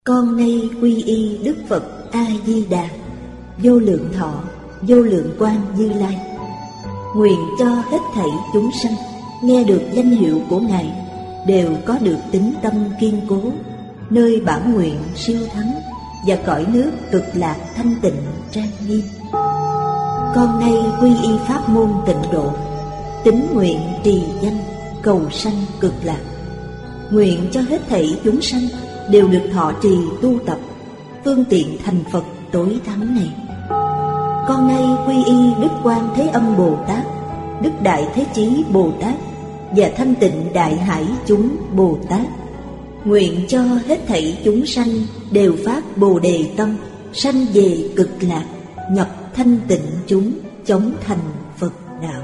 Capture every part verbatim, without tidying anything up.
Con nay quy y Đức Phật A Di Đà, vô lượng thọ, vô lượng quang Như Lai. Nguyện cho hết thảy chúng sanh nghe được danh hiệu của Ngài đều có được tín tâm kiên cố, nơi bản nguyện siêu thắng và cõi nước cực lạc thanh tịnh trang nghiêm. Con nay quy y pháp môn tịnh độ, tín nguyện trì danh cầu sanh cực lạc. Nguyện cho hết thảy chúng sanh đều được thọ trì tu tập phương tiện thành Phật tối thắng này. Con nay quy y Đức Quan Thế Âm Bồ Tát, Đức Đại Thế Chí Bồ Tát và Thanh Tịnh Đại Hải chúng Bồ Tát. Nguyện cho hết thảy chúng sanh đều phát Bồ Đề tâm, sanh về cực lạc, nhập thanh tịnh chúng, chóng thành Phật đạo.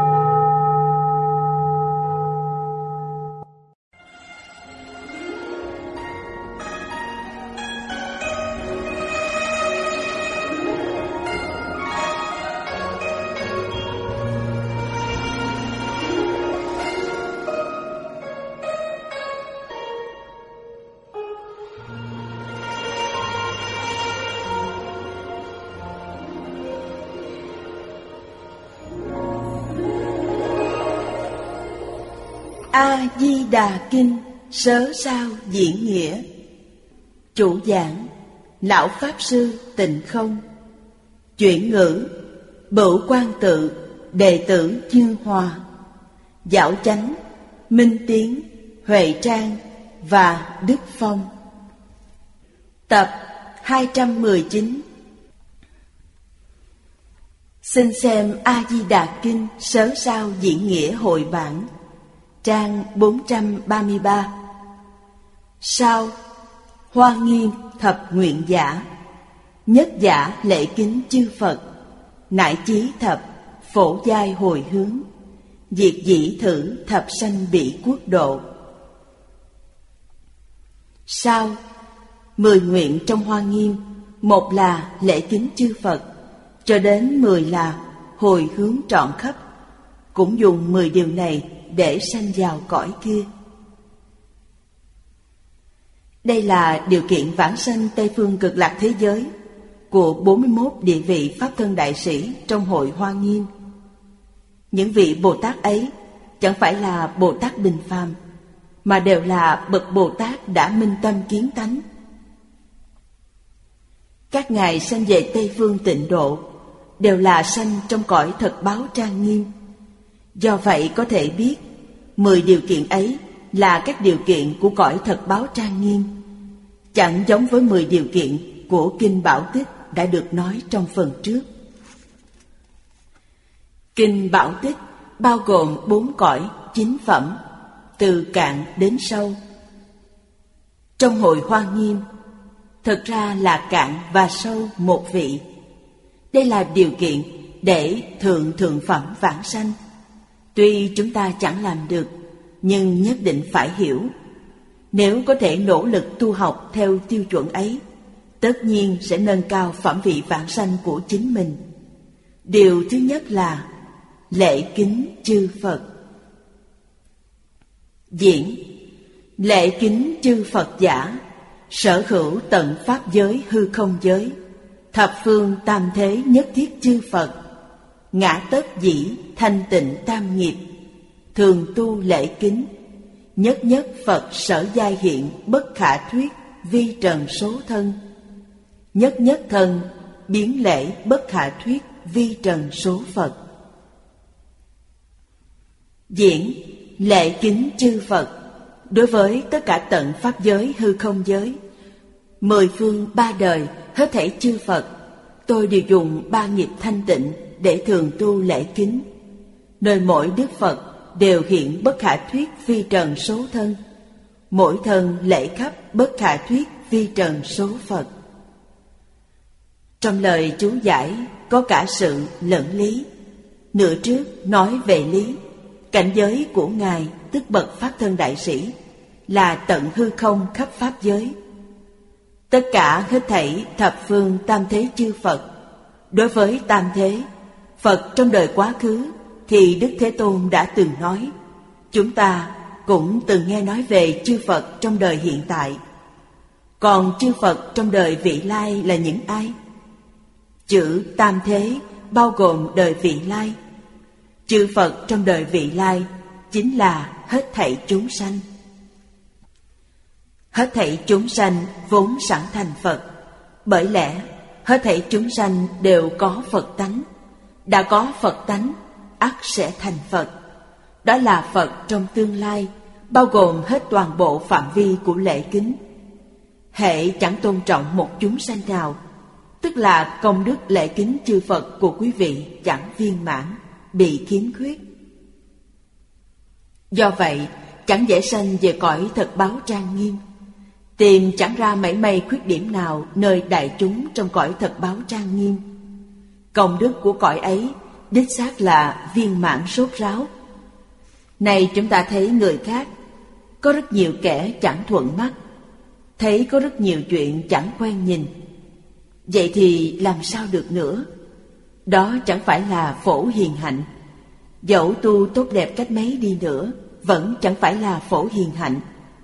A Di Đà Kinh Sớ Sao Diễn Nghĩa. Chủ giảng Lão Pháp Sư Tịnh Không. Chuyển ngữ Bửu Quang Tự, đệ tử Dương Hòa. Giảo chánh Minh Tiến, Huệ Trang và Đức Phong. Tập hai trăm mười chín. Xin xem A Di Đà Kinh Sớ Sao Diễn Nghĩa hội bản, trang bốn trăm ba mươi ba. Sao Hoa Nghiêm thập nguyện giả, nhất giả lễ kính chư Phật, nải chí thập phổ giai hồi hướng, diệt dĩ thử thập sanh bị quốc độ. Sao mười nguyện trong Hoa Nghiêm, một là lễ kính chư Phật, cho đến mười là hồi hướng trọn khắp, cũng dùng mười điều này để sanh vào cõi kia. Đây là điều kiện vãng sanh Tây phương cực lạc thế giới của bốn mươi mốt địa vị Pháp Thân Đại Sĩ trong hội Hoa Nghiêm. Những vị Bồ Tát ấy chẳng phải là Bồ Tát bình phàm, mà đều là bậc Bồ Tát đã minh tâm kiến tánh. Các ngài sanh về Tây phương tịnh độ đều là sanh trong cõi thật báo trang nghiêm. Do vậy có thể biết mười điều kiện ấy là các điều kiện của cõi thật báo trang nghiêm, chẳng giống với mười điều kiện của Kinh Bảo Tích đã được nói trong phần trước. Kinh Bảo Tích bao gồm bốn cõi chính phẩm, từ cạn đến sâu. Trong hội Hoa Nghiêm, thực ra là cạn và sâu một vị. Đây là điều kiện để thượng thượng phẩm vãng sanh. Tuy chúng ta chẳng làm được, nhưng nhất định phải hiểu. Nếu có thể nỗ lực tu học theo tiêu chuẩn ấy, tất nhiên sẽ nâng cao phẩm vị vãng sanh của chính mình. Điều thứ nhất là lễ kính chư Phật. Diễn lễ kính chư Phật giả, sở hữu tận pháp giới hư không giới, thập phương tam thế nhất thiết chư Phật, ngã tất dĩ thanh tịnh tam nghiệp, thường tu lễ kính, nhất nhất Phật sở giai hiện bất khả thuyết vi trần số thân, nhất nhất thân biến lễ bất khả thuyết vi trần số Phật. Diễn lễ kính chư Phật đối với tất cả tận pháp giới hư không giới, mười phương ba đời hết thảy chư Phật, tôi đều dùng ba nghiệp thanh tịnh để thường tu lễ kính. Nơi mỗi Đức Phật đều hiện bất khả thuyết vi trần số thân, mỗi thân lễ khắp bất khả thuyết vi trần số Phật. Trong lời chú giải có cả sự lẫn lý. Nửa trước nói về lý, cảnh giới của Ngài tức bậc Pháp Thân Đại Sĩ là tận hư không khắp pháp giới. Tất cả hết thảy thập phương tam thế chư Phật, đối với tam thế Phật trong đời quá khứ thì Đức Thế Tôn đã từng nói, chúng ta cũng từng nghe nói về chư Phật trong đời hiện tại. Còn chư Phật trong đời vị lai là những ai? Chữ tam thế bao gồm đời vị lai. Chư Phật trong đời vị lai chính là hết thảy chúng sanh. Hết thảy chúng sanh vốn sẵn thành Phật. Bởi lẽ hết thảy chúng sanh đều có Phật tánh. Đã có Phật tánh, ắt sẽ thành Phật. Đó là Phật trong tương lai, bao gồm hết toàn bộ phạm vi của lễ kính. Hễ chẳng tôn trọng một chúng sanh nào, tức là công đức lễ kính chư Phật của quý vị chẳng viên mãn, bị khiếm khuyết. Do vậy, chẳng dễ sanh về cõi thật báo trang nghiêm. Tìm chẳng ra mảy may khuyết điểm nào nơi đại chúng trong cõi thật báo trang nghiêm. Công đức của cõi ấy đích xác là viên mãn sốt ráo. Này chúng ta thấy người khác, có rất nhiều kẻ chẳng thuận mắt, thấy có rất nhiều chuyện chẳng quen nhìn. Vậy thì làm sao được nữa? Đó chẳng phải là phổ hiền hạnh. Dẫu tu tốt đẹp cách mấy đi nữa, vẫn chẳng phải là phổ hiền hạnh.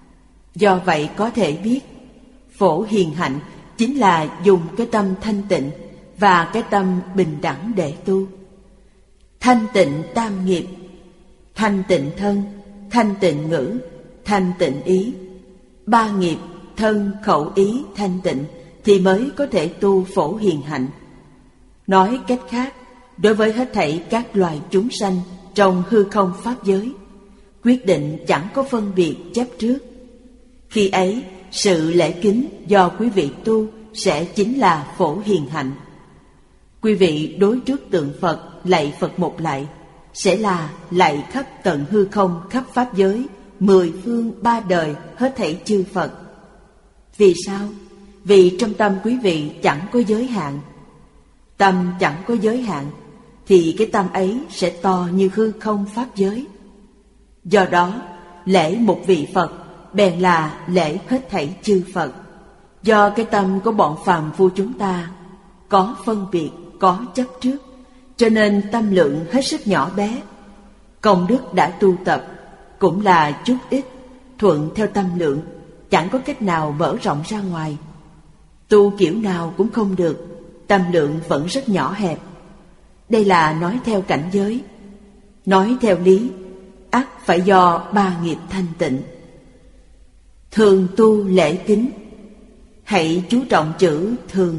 Do vậy có thể biết, phổ hiền hạnh chính là dùng cái tâm thanh tịnh và cái tâm bình đẳng để tu. Thanh tịnh tam nghiệp, thanh tịnh thân, thanh tịnh ngữ, thanh tịnh ý. Ba nghiệp thân, khẩu, ý thanh tịnh thì mới có thể tu phổ hiền hạnh. Nói cách khác, đối với hết thảy các loài chúng sanh trong hư không pháp giới, quyết định chẳng có phân biệt chấp trước. Khi ấy, sự lễ kính do quý vị tu sẽ chính là phổ hiền hạnh. Quý vị đối trước tượng Phật lạy Phật một lạy sẽ là lạy khắp tận hư không khắp pháp giới, mười phương ba đời hết thảy chư Phật. Vì sao? Vì trong tâm quý vị chẳng có giới hạn. Tâm chẳng có giới hạn thì cái tâm ấy sẽ to như hư không pháp giới. Do đó, lễ một vị Phật bèn là lễ hết thảy chư Phật. Do cái tâm của bọn phàm phu chúng ta có phân biệt, có chấp trước, cho nên tâm lượng hết sức nhỏ bé. Công đức đã tu tập cũng là chút ít, thuận theo tâm lượng, chẳng có cách nào mở rộng ra ngoài. Tu kiểu nào cũng không được, tâm lượng vẫn rất nhỏ hẹp. Đây là nói theo cảnh giới. Nói theo lý, ắt phải do ba nghiệp thanh tịnh. Thường tu lễ kính. Hãy chú trọng chữ thường.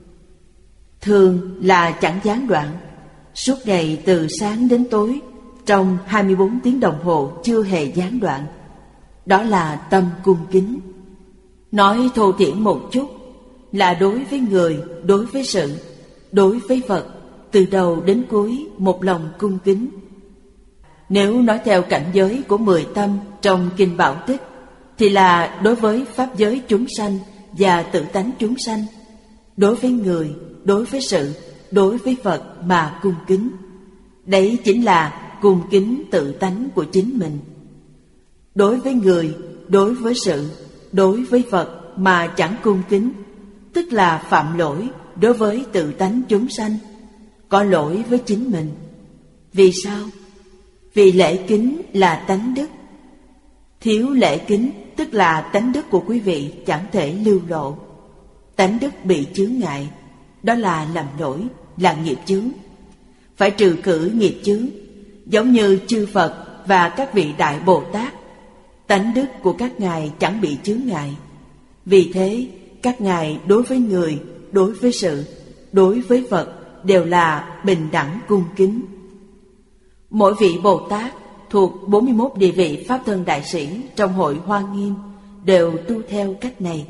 Thường là chẳng gián đoạn. Suốt ngày từ sáng đến tối, trong hai mươi bốn tiếng đồng hồ chưa hề gián đoạn. Đó là tâm cung kính. Nói thô thiển một chút, là đối với người, đối với sự, đối với Phật, từ đầu đến cuối một lòng cung kính. Nếu nói theo cảnh giới của mười tâm trong Kinh Bảo Tích, thì là đối với pháp giới chúng sanh và tự tánh chúng sanh, đối với người, đối với sự, đối với Phật mà cung kính. Đấy chính là cung kính tự tánh của chính mình. Đối với người, đối với sự, đối với Phật mà chẳng cung kính, tức là phạm lỗi đối với tự tánh chúng sanh, có lỗi với chính mình. Vì sao? Vì lễ kính là tánh đức. Thiếu lễ kính tức là tánh đức của quý vị chẳng thể lưu lộ. Tánh đức bị chướng ngại, đó là làm lỗi, là nghiệp chướng. Phải trừ khử nghiệp chướng, giống như chư Phật và các vị Đại Bồ Tát. Tánh đức của các ngài chẳng bị chướng ngại. Vì thế, các ngài đối với người, đối với sự, đối với Phật đều là bình đẳng cung kính. Mỗi vị Bồ Tát thuộc bốn mươi mốt địa vị Pháp Thân Đại Sĩ trong hội Hoa Nghiêm đều tu theo cách này.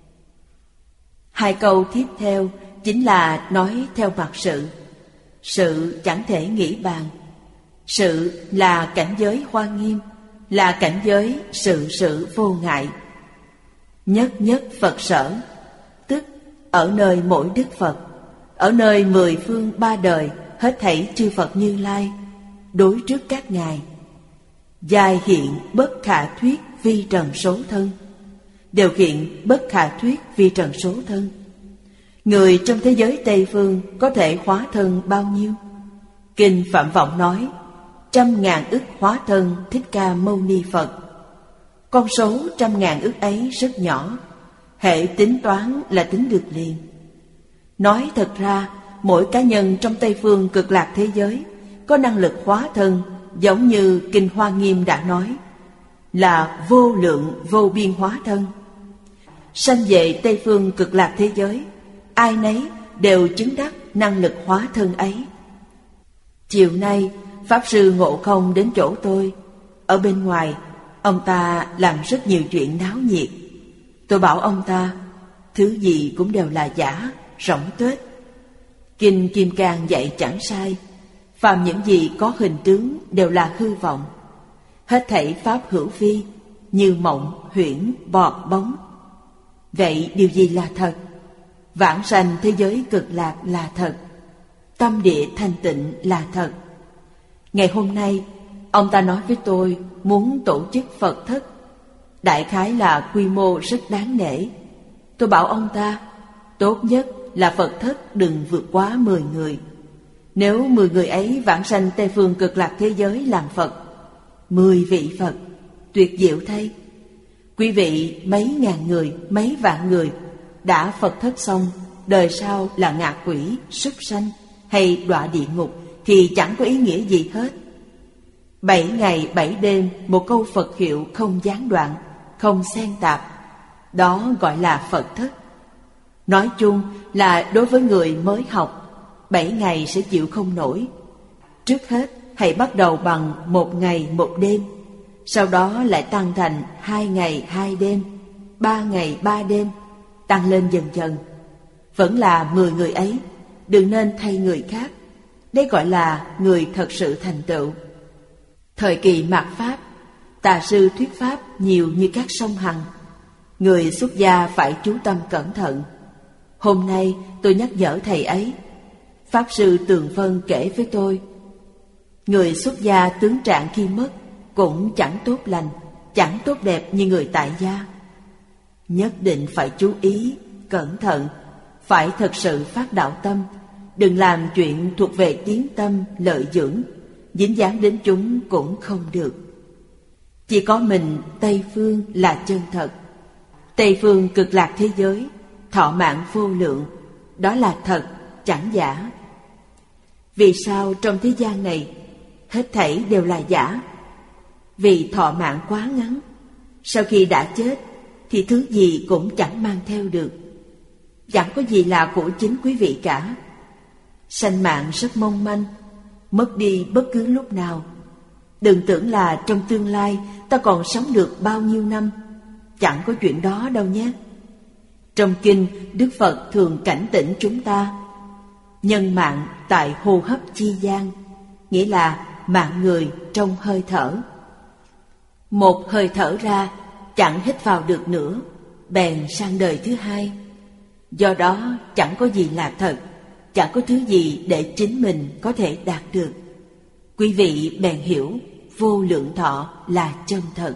Hai câu tiếp theo chính là nói theo mặt sự. Sự chẳng thể nghĩ bàn. Sự là cảnh giới Hoa Nghiêm, là cảnh giới sự sự vô ngại. Nhất nhất Phật sở, tức ở nơi mỗi Đức Phật, ở nơi mười phương ba đời hết thảy chư Phật Như Lai, đối trước các ngài. Giai hiện bất khả thuyết vi trần số thân. Điều kiện bất khả thuyết vi trần số thân. Người trong thế giới Tây Phương có thể hóa thân bao nhiêu? Kinh Phạm Vọng nói, trăm ngàn ức hóa thân Thích Ca Mâu Ni Phật. Con số trăm ngàn ức ấy rất nhỏ, Hệ tính toán là tính được liền. Nói thật ra, mỗi cá nhân trong Tây Phương Cực Lạc thế giới có năng lực hóa thân, giống như Kinh Hoa Nghiêm đã nói, là vô lượng vô biên hóa thân. Sanh về Tây Phương Cực Lạc thế giới, ai nấy đều chứng đắc năng lực hóa thân ấy. Chiều nay, Pháp Sư Ngộ Không đến chỗ tôi. Ở bên ngoài, ông ta làm rất nhiều chuyện náo nhiệt. Tôi bảo ông ta, thứ gì cũng đều là giả, rỗng tuếch. Kinh Kim Cang dạy chẳng sai, phàm những gì có hình tướng đều là hư vọng. Hết thảy pháp hữu vi, như mộng, huyễn, bọt, bóng. Vậy điều gì là thật? Vãng sanh thế giới cực lạc là thật. Tâm địa thanh tịnh là thật. Ngày hôm nay, ông ta nói với tôi muốn tổ chức Phật thất. Đại khái là quy mô rất đáng nể. Tôi bảo ông ta, tốt nhất là Phật thất đừng vượt quá mười người. Nếu mười người ấy vãng sanh Tây Phương Cực Lạc thế giới làm Phật, mười vị Phật, tuyệt diệu thay. Quý vị mấy ngàn người, mấy vạn người đã Phật thất xong, đời sau là ngạ quỷ, súc sanh hay đọa địa ngục thì chẳng có ý nghĩa gì hết. Bảy ngày bảy đêm một câu Phật hiệu không gián đoạn, không xen tạp, đó gọi là Phật thất. Nói chung là đối với người mới học, bảy ngày sẽ chịu không nổi. Trước hết hãy bắt đầu bằng một ngày một đêm, sau đó lại tăng thành hai ngày hai đêm, ba ngày ba đêm, tăng lên dần dần. Vẫn là mười người ấy, đừng nên thay người khác. Đây gọi là người thật sự thành tựu. Thời kỳ mạt Pháp, tà sư thuyết Pháp nhiều như các sông Hằng. Người xuất gia phải chú tâm cẩn thận. Hôm nay tôi nhắc nhở thầy ấy. Pháp sư Tường Phân kể với tôi, người xuất gia tướng trạng khi mất cũng chẳng tốt lành, chẳng tốt đẹp như người tại gia. Nhất định phải chú ý, cẩn thận, phải thật sự phát đạo tâm, đừng làm chuyện thuộc về tiếng tâm, lợi dưỡng, dính dáng đến chúng cũng không được. Chỉ có mình Tây Phương là chân thật. Tây Phương Cực Lạc thế giới, thọ mạng vô lượng, đó là thật, chẳng giả. Vì sao trong thế gian này hết thảy đều là giả? Vì thọ mạng quá ngắn, sau khi đã chết thì thứ gì cũng chẳng mang theo được. Chẳng có gì là của chính quý vị cả. Sanh mạng rất mong manh, mất đi bất cứ lúc nào. Đừng tưởng là trong tương lai ta còn sống được bao nhiêu năm. Chẳng có chuyện đó đâu nhé. Trong kinh, Đức Phật thường cảnh tỉnh chúng ta, nhân mạng tại hô hấp chi gian, nghĩa là mạng người trong hơi thở. Một hơi thở ra, chẳng hít vào được nữa, bèn sang đời thứ hai. Do đó chẳng có gì là thật, chẳng có thứ gì để chính mình có thể đạt được. Quý vị bèn hiểu vô lượng thọ là chân thật.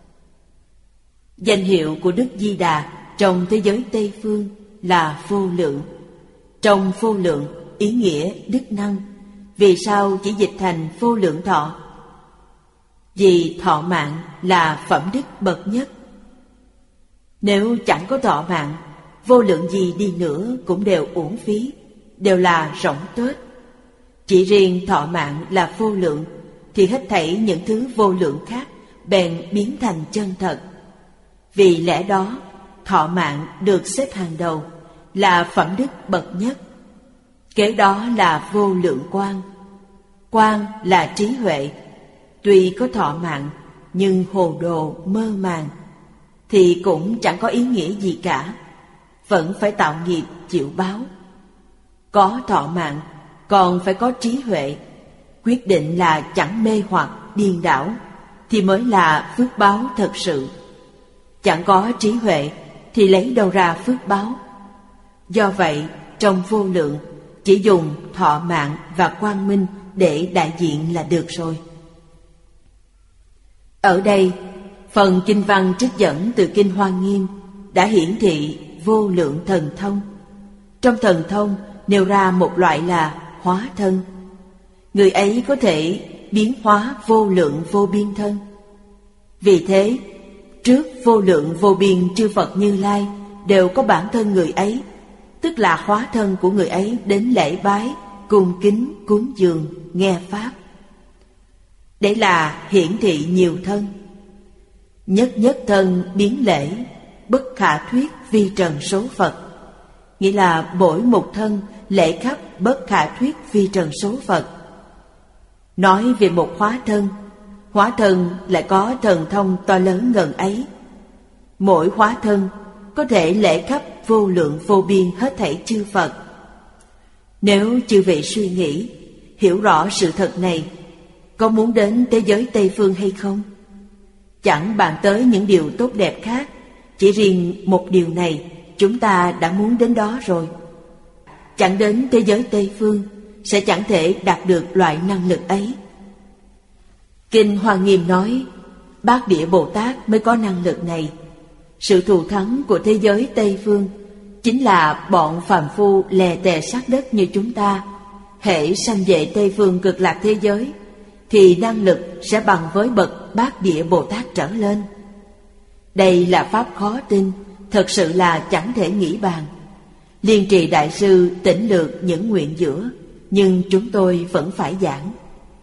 Danh hiệu của Đức Di Đà trong thế giới Tây Phương là vô lượng. Trong vô lượng ý nghĩa đức năng. Vì sao chỉ dịch thành vô lượng thọ? Vì thọ mạng là phẩm đức bậc nhất. Nếu chẳng có thọ mạng, vô lượng gì đi nữa cũng đều uổng phí, đều là rỗng tuếch. Chỉ riêng thọ mạng là vô lượng, thì hết thảy những thứ vô lượng khác bèn biến thành chân thật. Vì lẽ đó, thọ mạng được xếp hàng đầu, là phẩm đức bậc nhất. Kế đó là vô lượng quang. Quang là trí huệ. Tuy có thọ mạng, nhưng hồ đồ mơ màng, thì cũng chẳng có ý nghĩa gì cả. Vẫn phải tạo nghiệp chịu báo. Có thọ mạng, còn phải có trí huệ. Quyết định là chẳng mê hoặc điên đảo, thì mới là phước báo thật sự. Chẳng có trí huệ, thì lấy đâu ra phước báo? Do vậy, trong vô lượng, chỉ dùng thọ mạng và quang minh để đại diện là được rồi. Ở đây, phần kinh văn trích dẫn từ Kinh Hoa Nghiêm đã hiển thị vô lượng thần thông. Trong thần thông nêu ra một loại là hóa thân. Người ấy có thể biến hóa vô lượng vô biên thân. Vì thế, trước vô lượng vô biên chư Phật Như Lai đều có bản thân người ấy, tức là hóa thân của người ấy đến lễ bái, cung kính, cúng dường, nghe pháp. Đấy là hiển thị nhiều thân. Nhất nhất thân biến lễ, bất khả thuyết vi trần số Phật. Nghĩa là mỗi một thân lễ khắp bất khả thuyết vi trần số Phật. Nói về một hóa thân, hóa thân lại có thần thông to lớn ngần ấy. Mỗi hóa thân có thể lễ khắp vô lượng vô biên hết thảy chư Phật. Nếu chư vị suy nghĩ, hiểu rõ sự thật này, có muốn đến thế giới Tây Phương hay không? Chẳng bàn tới những điều tốt đẹp khác, chỉ riêng một điều này chúng ta đã muốn đến đó rồi. Chẳng đến thế giới Tây Phương sẽ chẳng thể đạt được loại năng lực ấy. Kinh Hoa Nghiêm nói, Bát Địa Bồ Tát mới có năng lực này. Sự thù thắng của thế giới Tây Phương chính là bọn phàm phu lè tè sát đất như chúng ta. Hễ sanh về Tây Phương cực lạc thế giới thì năng lực sẽ bằng với bậc Bát Địa Bồ Tát trở lên. Đây là pháp khó tin, thật sự là chẳng thể nghĩ bàn. Liên Trì Đại Sư tỉnh lược những nguyện giữa, nhưng chúng tôi vẫn phải giảng.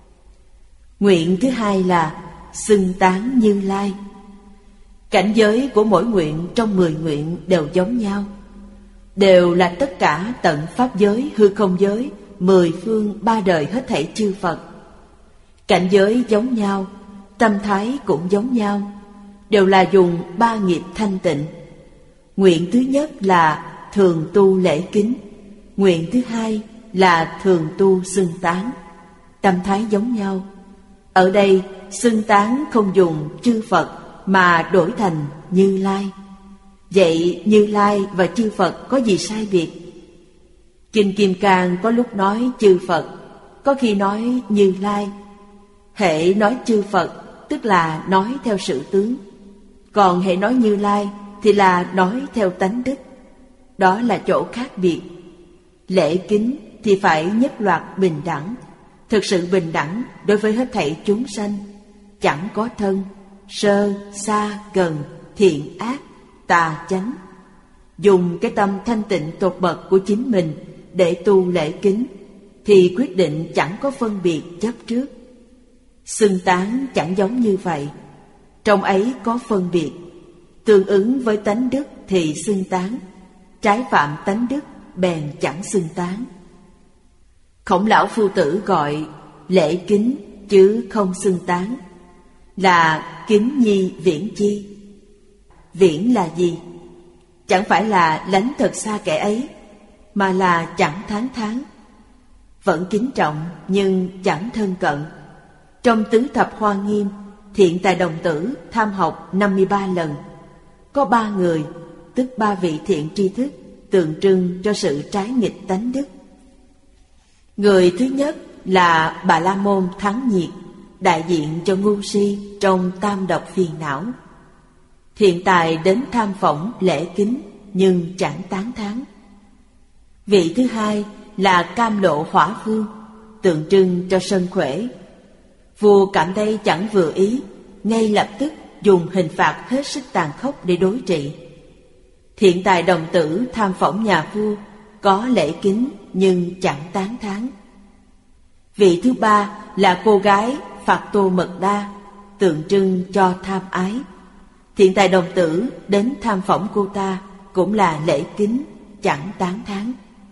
Nguyện thứ hai là xưng tán Như Lai. Cảnh giới của mỗi nguyện trong mười nguyện đều giống nhau, đều là tất cả tận pháp giới, hư không giới, mười phương ba đời hết thảy chư Phật. Cảnh giới giống nhau, tâm thái cũng giống nhau, đều là dùng ba nghiệp thanh tịnh. Nguyện thứ nhất là thường tu lễ kính, nguyện thứ hai là thường tu xưng tán. Tâm thái giống nhau. Ở đây xưng tán không dùng chư Phật mà đổi thành Như Lai. Vậy Như Lai và chư Phật có gì sai biệt? Kinh Kim Cang có lúc nói chư Phật, có khi nói Như Lai. Hễ nói chư Phật tức là nói theo sự tướng, còn hễ nói Như Lai thì là nói theo tánh đức. Đó là chỗ khác biệt. Lễ kính thì phải nhất loạt bình đẳng, thực sự bình đẳng đối với hết thảy chúng sanh, chẳng có thân, sơ, xa, gần, thiện, ác, tà, chánh. Dùng cái tâm thanh tịnh tột bậc của chính mình để tu lễ kính thì quyết định chẳng có phân biệt chấp trước. Xưng tán chẳng giống như vậy, trong ấy có phân biệt. Tương ứng với tánh đức thì xưng tán, trái phạm tánh đức bèn chẳng xưng tán. Khổng lão phu tử gọi lễ kính chứ không xưng tán, là kính nhi viễn chi. Viễn là gì? Chẳng phải là lánh thật xa kẻ ấy, mà là chẳng thán thán. Vẫn kính trọng nhưng chẳng thân cận. Trong tứ thập Hoa Nghiêm, Thiện Tài Đồng Tử tham học năm mươi ba lần. Có ba người, tức ba vị thiện tri thức, tượng trưng cho sự trái nghịch tánh đức. Người thứ nhất là Bà La Môn Thắng Nhiệt, đại diện cho ngu si trong tam độc phiền não. Thiện Tài đến tham phỏng lễ kính nhưng chẳng tán thán. Vị thứ hai là Cam Lộ Hỏa Vương, tượng trưng cho sân khỏe. Vua cảm thấy chẳng vừa ý, ngay lập tức dùng hình phạt hết sức tàn khốc để đối trị. Thiện Tài Đồng Tử tham phỏng nhà vua, có lễ kính nhưng chẳng tán thán. Vị thứ ba là cô gái Phạt Tô Mật Đa, tượng trưng cho tham ái. Thiện Tài Đồng Tử đến tham phỏng cô ta, cũng là lễ kính, chẳng tán thán.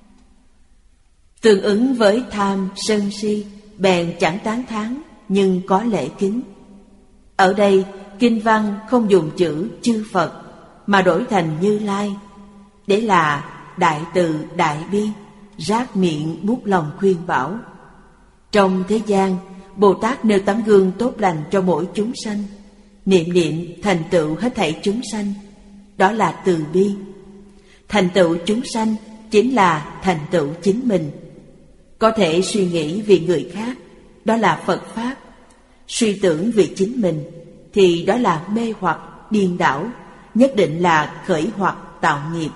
Tương ứng với tham sân si, bèn chẳng tán thán nhưng có lễ kính. Ở đây kinh văn không dùng chữ chư Phật mà đổi thành Như Lai, để là đại từ đại bi, rát miệng buốt lòng khuyên bảo. Trong thế gian, Bồ Tát nêu tấm gương tốt lành cho mỗi chúng sanh, niệm niệm thành tựu hết thảy chúng sanh, đó là từ bi. Thành tựu chúng sanh chính là thành tựu chính mình. Có thể suy nghĩ vì người khác, đó là Phật Pháp. Suy tưởng vì chính mình thì đó là mê hoặc, điên đảo, nhất định là khởi hoặc tạo nghiệp.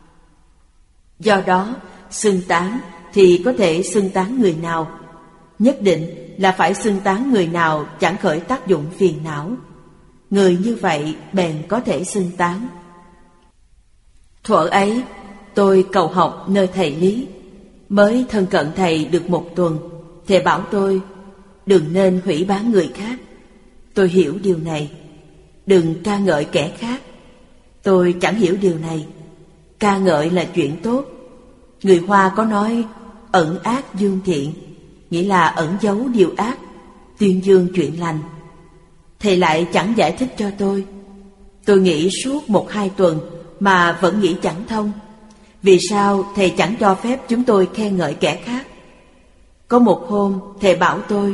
Do đó, xưng tán thì có thể xưng tán người nào, nhất định là phải xưng tán người nào chẳng khởi tác dụng phiền não. Người như vậy bèn có thể xưng tán. Thuở ấy, tôi cầu học nơi thầy Lý. Mới thân cận thầy được một tuần, thầy bảo tôi đừng nên hủy báng người khác. Tôi hiểu điều này. Đừng ca ngợi kẻ khác. Tôi chẳng hiểu điều này. Ca ngợi là chuyện tốt. Người Hoa có nói ẩn ác dương thiện, nghĩa là ẩn giấu điều ác, tuyên dương chuyện lành. Thầy lại chẳng giải thích cho tôi. Tôi nghĩ suốt một hai tuần mà vẫn nghĩ chẳng thông. Vì sao thầy chẳng cho phép chúng tôi khen ngợi kẻ khác? Có một hôm thầy bảo tôi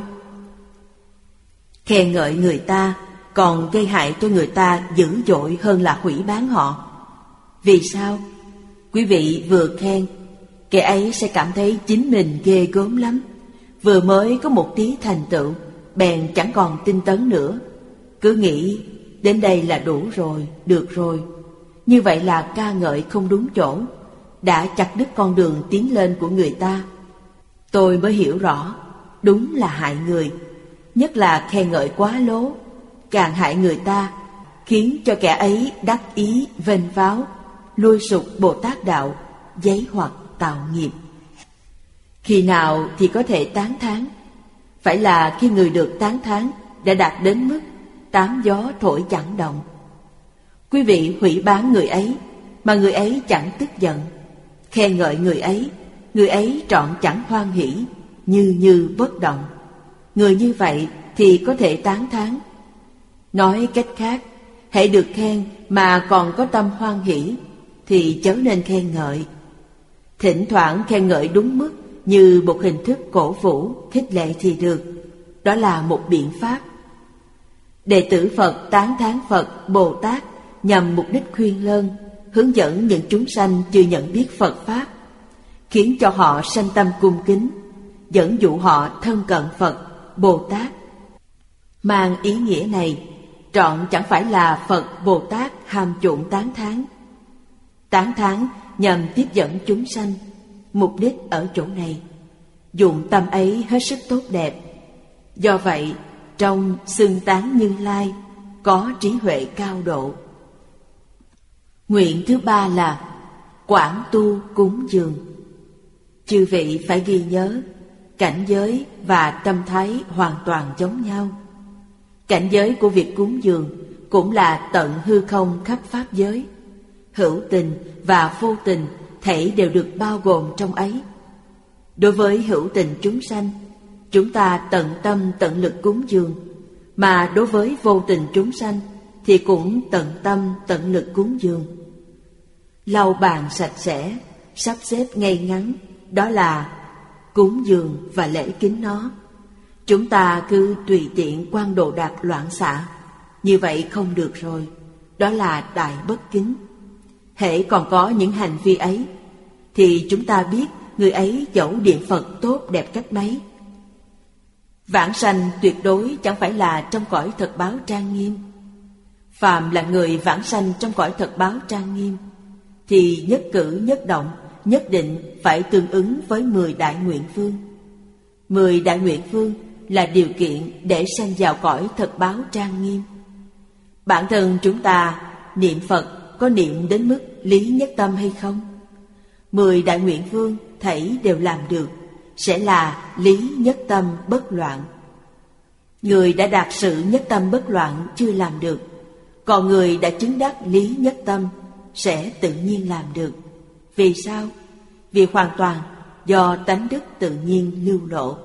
khen ngợi người ta còn gây hại cho người ta dữ dội hơn là hủy báng họ. Vì sao? Quý vị vừa khen, kẻ ấy sẽ cảm thấy chính mình ghê gớm lắm. Vừa mới có một tí thành tựu, bèn chẳng còn tinh tấn nữa. Cứ nghĩ đến đây là đủ rồi, được rồi. Như vậy là ca ngợi không đúng chỗ, đã chặt đứt con đường tiến lên của người ta. Tôi mới hiểu rõ, đúng là hại người. Nhất là khen ngợi quá lố, càng hại người ta, khiến cho kẻ ấy đắc ý vênh váo, lui sụp Bồ Tát đạo, giấy hoặc tạo nghiệp. Khi nào thì có thể tán thán? Phải là khi người được tán thán đã đạt đến mức tám gió thổi chẳng động. Quý vị hủy báng người ấy mà người ấy chẳng tức giận, khen ngợi người ấy, người ấy trọn chẳng hoan hỷ, như như bất động. Người như vậy thì có thể tán thán. Nói cách khác, hễ được khen mà còn có tâm hoan hỷ thì chớ nên khen ngợi. Thỉnh thoảng khen ngợi đúng mức như một hình thức cổ vũ, khích lệ thì được. Đó là một biện pháp. Đệ tử Phật tán thán Phật, Bồ Tát nhằm mục đích khuyên lơn, hướng dẫn những chúng sanh chưa nhận biết Phật Pháp, khiến cho họ sanh tâm cung kính, dẫn dụ họ thân cận Phật, Bồ Tát. Mang ý nghĩa này, trọn chẳng phải là Phật, Bồ Tát ham chuộng tán thán. Tán thán nhằm tiếp dẫn chúng sanh, mục đích ở chỗ này. Dụng tâm ấy hết sức tốt đẹp. Do vậy, trong xưng tán Như Lai có trí huệ cao độ. Nguyện thứ ba là quảng tu cúng dường. Chư vị phải ghi nhớ, cảnh giới và tâm thái hoàn toàn giống nhau. Cảnh giới của việc cúng dường cũng là tận hư không khắp pháp giới. Hữu tình và vô tình thảy đều được bao gồm trong ấy. Đối với hữu tình chúng sanh, chúng ta tận tâm tận lực cúng dường, mà đối với vô tình chúng sanh thì cũng tận tâm tận lực cúng dường. Lau bàn sạch sẽ, sắp xếp ngay ngắn, đó là cúng dường và lễ kính nó. Chúng ta cứ tùy tiện quăng đồ đạc loạn xạ, như vậy không được rồi, đó là đại bất kính. Hễ còn có những hành vi ấy, thì chúng ta biết người ấy dẫu điện Phật tốt đẹp cách mấy. Vãng sanh tuyệt đối chẳng phải là trong cõi thật báo trang nghiêm. Phàm là người vãng sanh trong cõi thật báo trang nghiêm, thì nhất cử nhất động nhất định phải tương ứng với mười đại nguyện phương. Mười đại nguyện phương là điều kiện để sanh vào cõi thật báo trang nghiêm. Bản thân chúng ta niệm Phật có niệm đến mức lý nhất tâm hay không? Mười đại nguyện phương thảy đều làm được, sẽ là lý nhất tâm bất loạn. Người đã đạt sự nhất tâm bất loạn chưa làm được, còn người đã chứng đắc lý nhất tâm sẽ tự nhiên làm được. Vì sao? Vì hoàn toàn do tánh đức tự nhiên lưu lộ.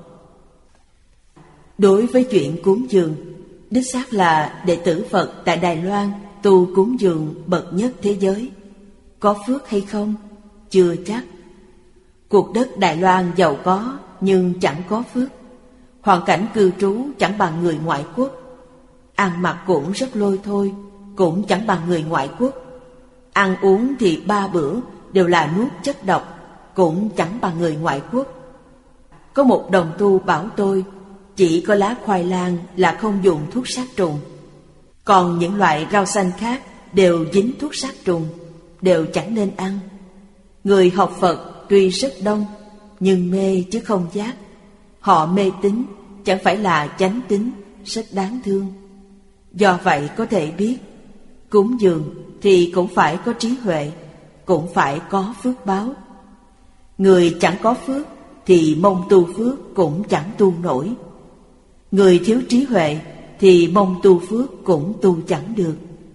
Đối với chuyện cúng dường, đích xác là đệ tử Phật tại Đài Loan tu cúng dường bậc nhất thế giới. Có phước hay không? Chưa chắc. Cuộc đất Đài Loan giàu có nhưng chẳng có phước. Hoàn cảnh cư trú chẳng bằng người ngoại quốc. Ăn mặc cũng rất lôi thôi, cũng chẳng bằng người ngoại quốc. Ăn uống thì ba bữa đều là nuốt chất độc, cũng chẳng bằng người ngoại quốc. Có một đồng tu bảo tôi, chỉ có lá khoai lang là không dùng thuốc sát trùng, còn những loại rau xanh khác đều dính thuốc sát trùng, đều chẳng nên ăn. Người học Phật tuy rất đông, nhưng mê chứ không giác. Họ mê tín, chẳng phải là chánh tín, rất đáng thương. Do vậy có thể biết, cúng dường thì cũng phải có trí huệ, cũng phải có phước báo. Người chẳng có phước thì mong tu phước cũng chẳng tu nổi. Người thiếu trí huệ thì mong tu phước cũng tu chẳng được.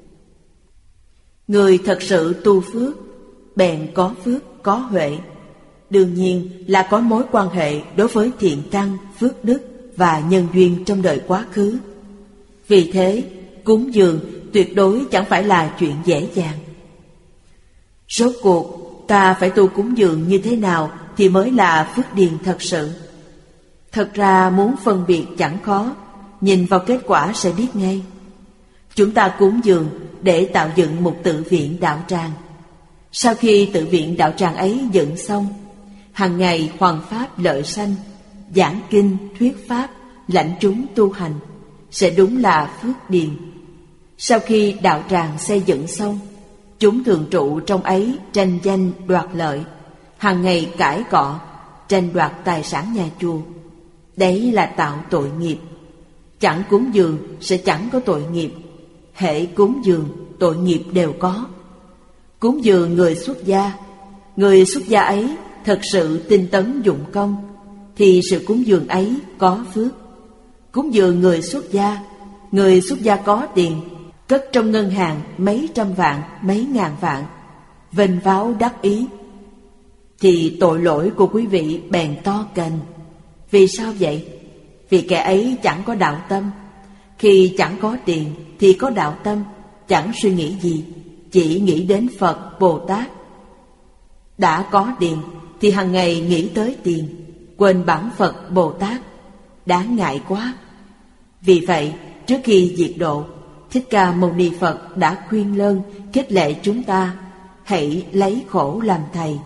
Người thật sự tu phước bèn có phước, có huệ, đương nhiên là có mối quan hệ đối với thiện căn, phước đức và nhân duyên trong đời quá khứ. Vì thế, cúng dường tuyệt đối chẳng phải là chuyện dễ dàng. Rốt cuộc, ta phải tu cúng dường như thế nào thì mới là phước điền thật sự? Thật ra muốn phân biệt chẳng khó, nhìn vào kết quả sẽ biết ngay. Chúng ta cúng dường để tạo dựng một tự viện đạo tràng. Sau khi tự viện đạo tràng ấy dựng xong, hàng ngày hoằng pháp lợi sanh, giảng kinh, thuyết pháp, lãnh chúng tu hành, sẽ đúng là phước điền. Sau khi đạo tràng xây dựng xong, chúng thường trụ trong ấy tranh danh đoạt lợi, hàng ngày cãi cọ, tranh đoạt tài sản nhà chùa. Đấy là tạo tội nghiệp. Chẳng cúng dường sẽ chẳng có tội nghiệp. Hễ cúng dường, tội nghiệp đều có. Cúng dường người xuất gia, người xuất gia ấy thật sự tinh tấn dụng công, thì sự cúng dường ấy có phước. Cúng dường người xuất gia, người xuất gia có tiền, cất trong ngân hàng mấy trăm vạn, mấy ngàn vạn, vênh váo đắc ý, thì tội lỗi của quý vị bèn to cành. Vì sao vậy? Vì kẻ ấy chẳng có đạo tâm. Khi chẳng có tiền thì có đạo tâm, chẳng suy nghĩ gì, chỉ nghĩ đến Phật, Bồ Tát. Đã có tiền thì hàng ngày nghĩ tới tiền, quên bản Phật, Bồ Tát. Đáng ngại quá. Vì vậy, trước khi diệt độ, Thích Ca Mâu Ni Phật đã khuyên lơn, khích lệ chúng ta hãy lấy khổ làm thầy.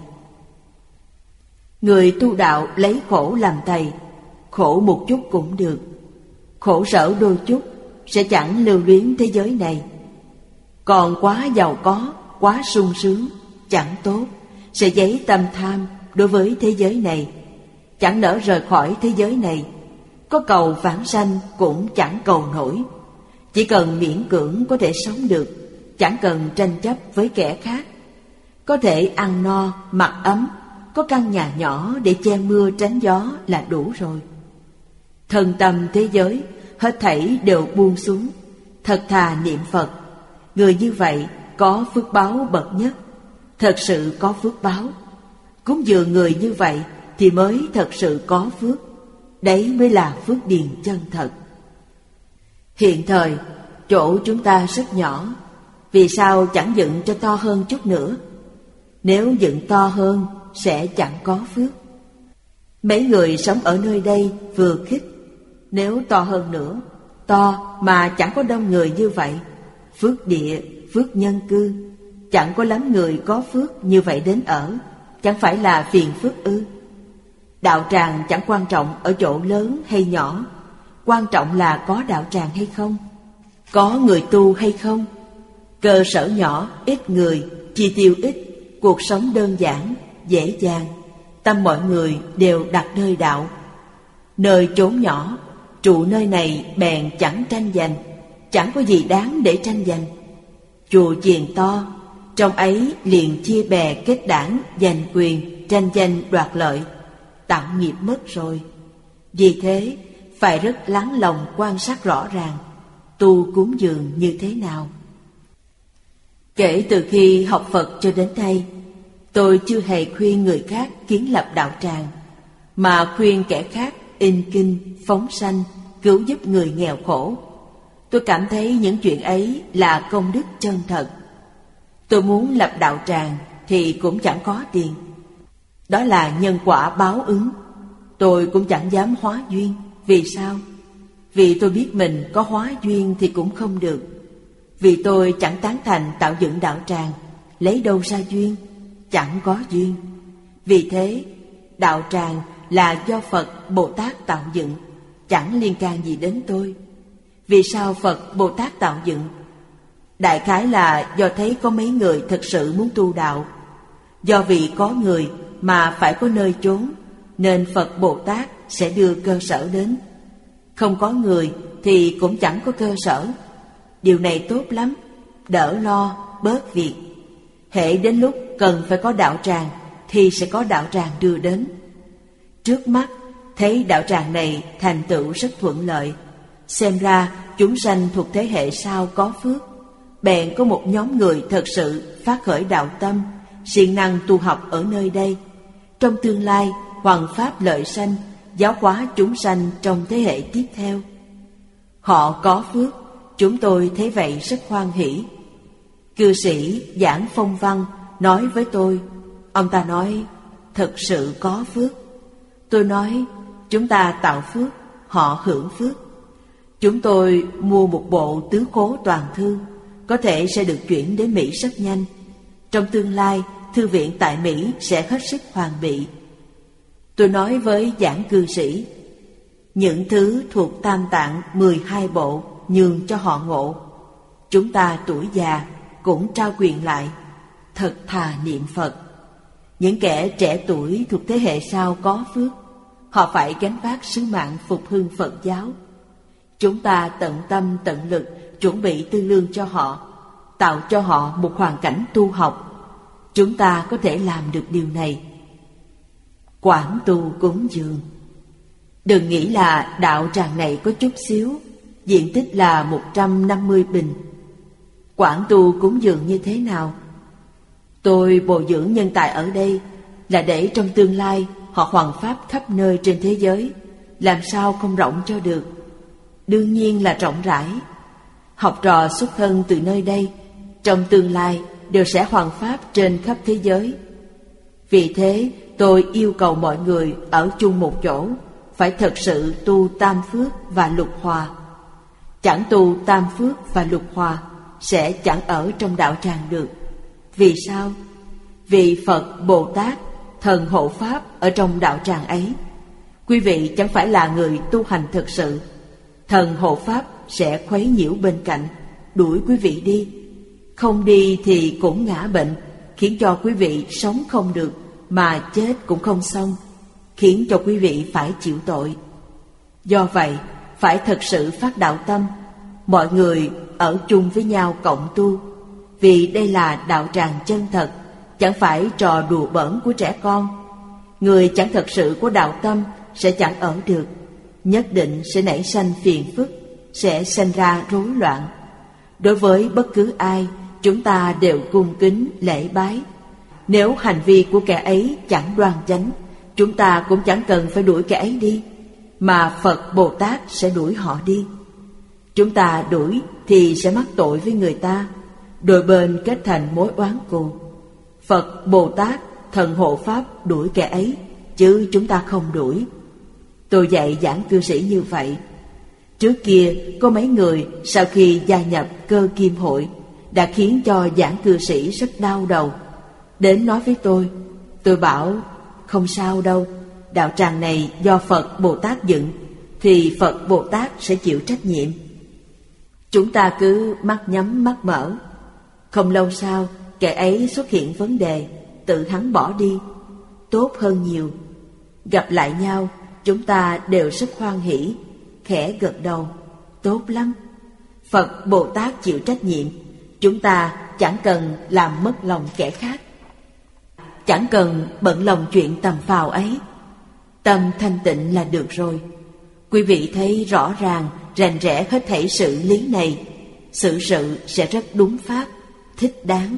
Người tu đạo lấy khổ làm thầy, khổ một chút cũng được, khổ sở đôi chút sẽ chẳng lưu luyến thế giới này. Còn quá giàu có, quá sung sướng, chẳng tốt, sẽ dấy tâm tham đối với thế giới này, chẳng nỡ rời khỏi thế giới này. Có cầu vãng sanh cũng chẳng cầu nổi, chỉ cần miễn cưỡng có thể sống được, chẳng cần tranh chấp với kẻ khác. Có thể ăn no, mặc ấm, có căn nhà nhỏ để che mưa tránh gió là đủ rồi. Thân tâm thế giới, hết thảy đều buông xuống, thật thà niệm Phật. Người như vậy có phước báo bậc nhất, thật sự có phước báo. Cúng dường người như vậy thì mới thật sự có phước. Đấy mới là phước điền chân thật. Hiện thời, chỗ chúng ta rất nhỏ, vì sao chẳng dựng cho to hơn chút nữa? Nếu dựng to hơn, sẽ chẳng có phước. Mấy người sống ở nơi đây vừa khích, nếu to hơn nữa, to mà chẳng có đông người như vậy, phước địa, phước nhân cư, chẳng có lắm người có phước như vậy đến ở, chẳng phải là phiền phức ư? Đạo tràng chẳng quan trọng ở chỗ lớn hay nhỏ, quan trọng là có đạo tràng hay không, có người tu hay không. Cơ sở nhỏ, ít người, chi tiêu ít, cuộc sống đơn giản, dễ dàng, tâm mọi người đều đặt nơi đạo. Nơi chốn nhỏ, trụ nơi này bèn chẳng tranh giành, chẳng có gì đáng để tranh giành. Chùa chiền to, trong ấy liền chia bè kết đảng, giành quyền, tranh giành đoạt lợi, tạo nghiệp mất rồi. Vì thế, phải rất lắng lòng quan sát rõ ràng, tu cúng dường như thế nào. Kể từ khi học Phật cho đến nay, tôi chưa hề khuyên người khác kiến lập đạo tràng, mà khuyên kẻ khác in kinh, phóng sanh, cứu giúp người nghèo khổ. Tôi cảm thấy những chuyện ấy là công đức chân thật. Tôi muốn lập đạo tràng thì cũng chẳng có tiền. Đó là nhân quả báo ứng. Tôi cũng chẳng dám hóa duyên. Vì sao? Vì tôi biết mình có hóa duyên thì cũng không được. Vì tôi chẳng tán thành tạo dựng đạo tràng, lấy đâu ra duyên? Chẳng có duyên. Vì thế, đạo tràng là do Phật, Bồ Tát tạo dựng, chẳng liên can gì đến tôi. Vì sao Phật, Bồ Tát tạo dựng? Đại khái là do thấy có mấy người thực sự muốn tu đạo. Do vì có người mà phải có nơi chốn, nên Phật, Bồ Tát sẽ đưa cơ sở đến. Không có người thì cũng chẳng có cơ sở. Điều này tốt lắm, đỡ lo, bớt việc. hễ đến lúc cần phải có đạo tràng thì sẽ có đạo tràng đưa đến. Trước mắt thấy đạo tràng này thành tựu rất thuận lợi, xem ra chúng sanh thuộc thế hệ sau có phước, bèn có một nhóm người thật sự phát khởi đạo tâm, siêng năng tu học ở nơi đây. Trong tương lai hoằng pháp lợi sanh, giáo hóa chúng sanh trong thế hệ tiếp theo. Họ có phước, chúng tôi thấy vậy rất hoan hỷ. Cư sĩ giảng phong văn nói với tôi, ông ta nói thật sự có phước. Tôi nói chúng ta tạo phước, họ hưởng phước. Chúng tôi mua một bộ tứ khố toàn thư, có thể sẽ được chuyển đến Mỹ rất nhanh. Trong tương lai, thư viện tại Mỹ sẽ hết sức hoàn bị. Tôi nói với giảng cư sĩ, những thứ thuộc Tam Tạng mười hai bộ nhường cho họ ngộ. Chúng ta tuổi già cũng trao quyền lại, thật thà niệm Phật. Những kẻ trẻ tuổi thuộc thế hệ sau có phước, họ phải gánh vác sứ mạng phục hưng Phật giáo. Chúng ta tận tâm tận lực chuẩn bị tư lương cho họ, tạo cho họ một hoàn cảnh tu học. Chúng ta có thể làm được điều này. Quảng tu cúng dường. Đừng nghĩ là đạo tràng này có chút xíu, diện tích là một trăm năm mươi bình. Quảng tu cúng dường như thế nào? Tôi bồi dưỡng nhân tài ở đây là để trong tương lai họ hoằng pháp khắp nơi trên thế giới, làm sao không rộng cho được? Đương nhiên là rộng rãi. Học trò xuất thân từ nơi đây, trong tương lai đều sẽ hoằng pháp trên khắp thế giới. Vì thế tôi yêu cầu mọi người ở chung một chỗ, phải thật sự tu tam phước và lục hòa. Chẳng tu tam phước và lục hòa sẽ chẳng ở trong đạo tràng được. Vì sao? Vì Phật, Bồ Tát, thần hộ pháp ở trong đạo tràng ấy. Quý vị chẳng phải là người tu hành thực sự. Thần hộ pháp sẽ khuấy nhiễu bên cạnh, đuổi quý vị đi. Không đi thì cũng ngã bệnh, khiến cho quý vị sống không được, mà chết cũng không xong, khiến cho quý vị phải chịu tội. Do vậy, phải thật sự phát đạo tâm, mọi người ở chung với nhau cộng tu. Vì đây là đạo tràng chân thật, chẳng phải trò đùa bỡn của trẻ con. Người chẳng thật sự có đạo tâm sẽ chẳng ở được, nhất định sẽ nảy sanh phiền phức, sẽ sanh ra rối loạn. Đối với bất cứ ai, chúng ta đều cung kính lễ bái. Nếu hành vi của kẻ ấy chẳng đoan chánh, chúng ta cũng chẳng cần phải đuổi kẻ ấy đi, mà Phật Bồ Tát sẽ đuổi họ đi. Chúng ta đuổi thì sẽ mắc tội với người ta, đôi bên kết thành mối oán cù. Phật Bồ Tát, thần hộ pháp đuổi kẻ ấy, chứ chúng ta không đuổi. Tôi dạy giảng cư sĩ như vậy. Trước kia có mấy người sau khi gia nhập Cơ Kim Hội đã khiến cho giảng cư sĩ rất đau đầu. Đến nói với tôi, tôi bảo không sao đâu, đạo tràng này do Phật Bồ Tát dựng, thì Phật Bồ Tát sẽ chịu trách nhiệm. Chúng ta cứ mắt nhắm mắt mở. Không lâu sau, kẻ ấy xuất hiện vấn đề, tự hắn bỏ đi. Tốt hơn nhiều. Gặp lại nhau, chúng ta đều rất hoan hỷ, khẽ gật đầu. Tốt lắm. Phật Bồ Tát chịu trách nhiệm, chúng ta chẳng cần làm mất lòng kẻ khác, chẳng cần bận lòng chuyện tầm phào ấy. Tâm thanh tịnh là được rồi. Quý vị thấy rõ ràng, rành rẽ hết thảy sự lý này, sự sự sẽ rất đúng pháp, thích đáng.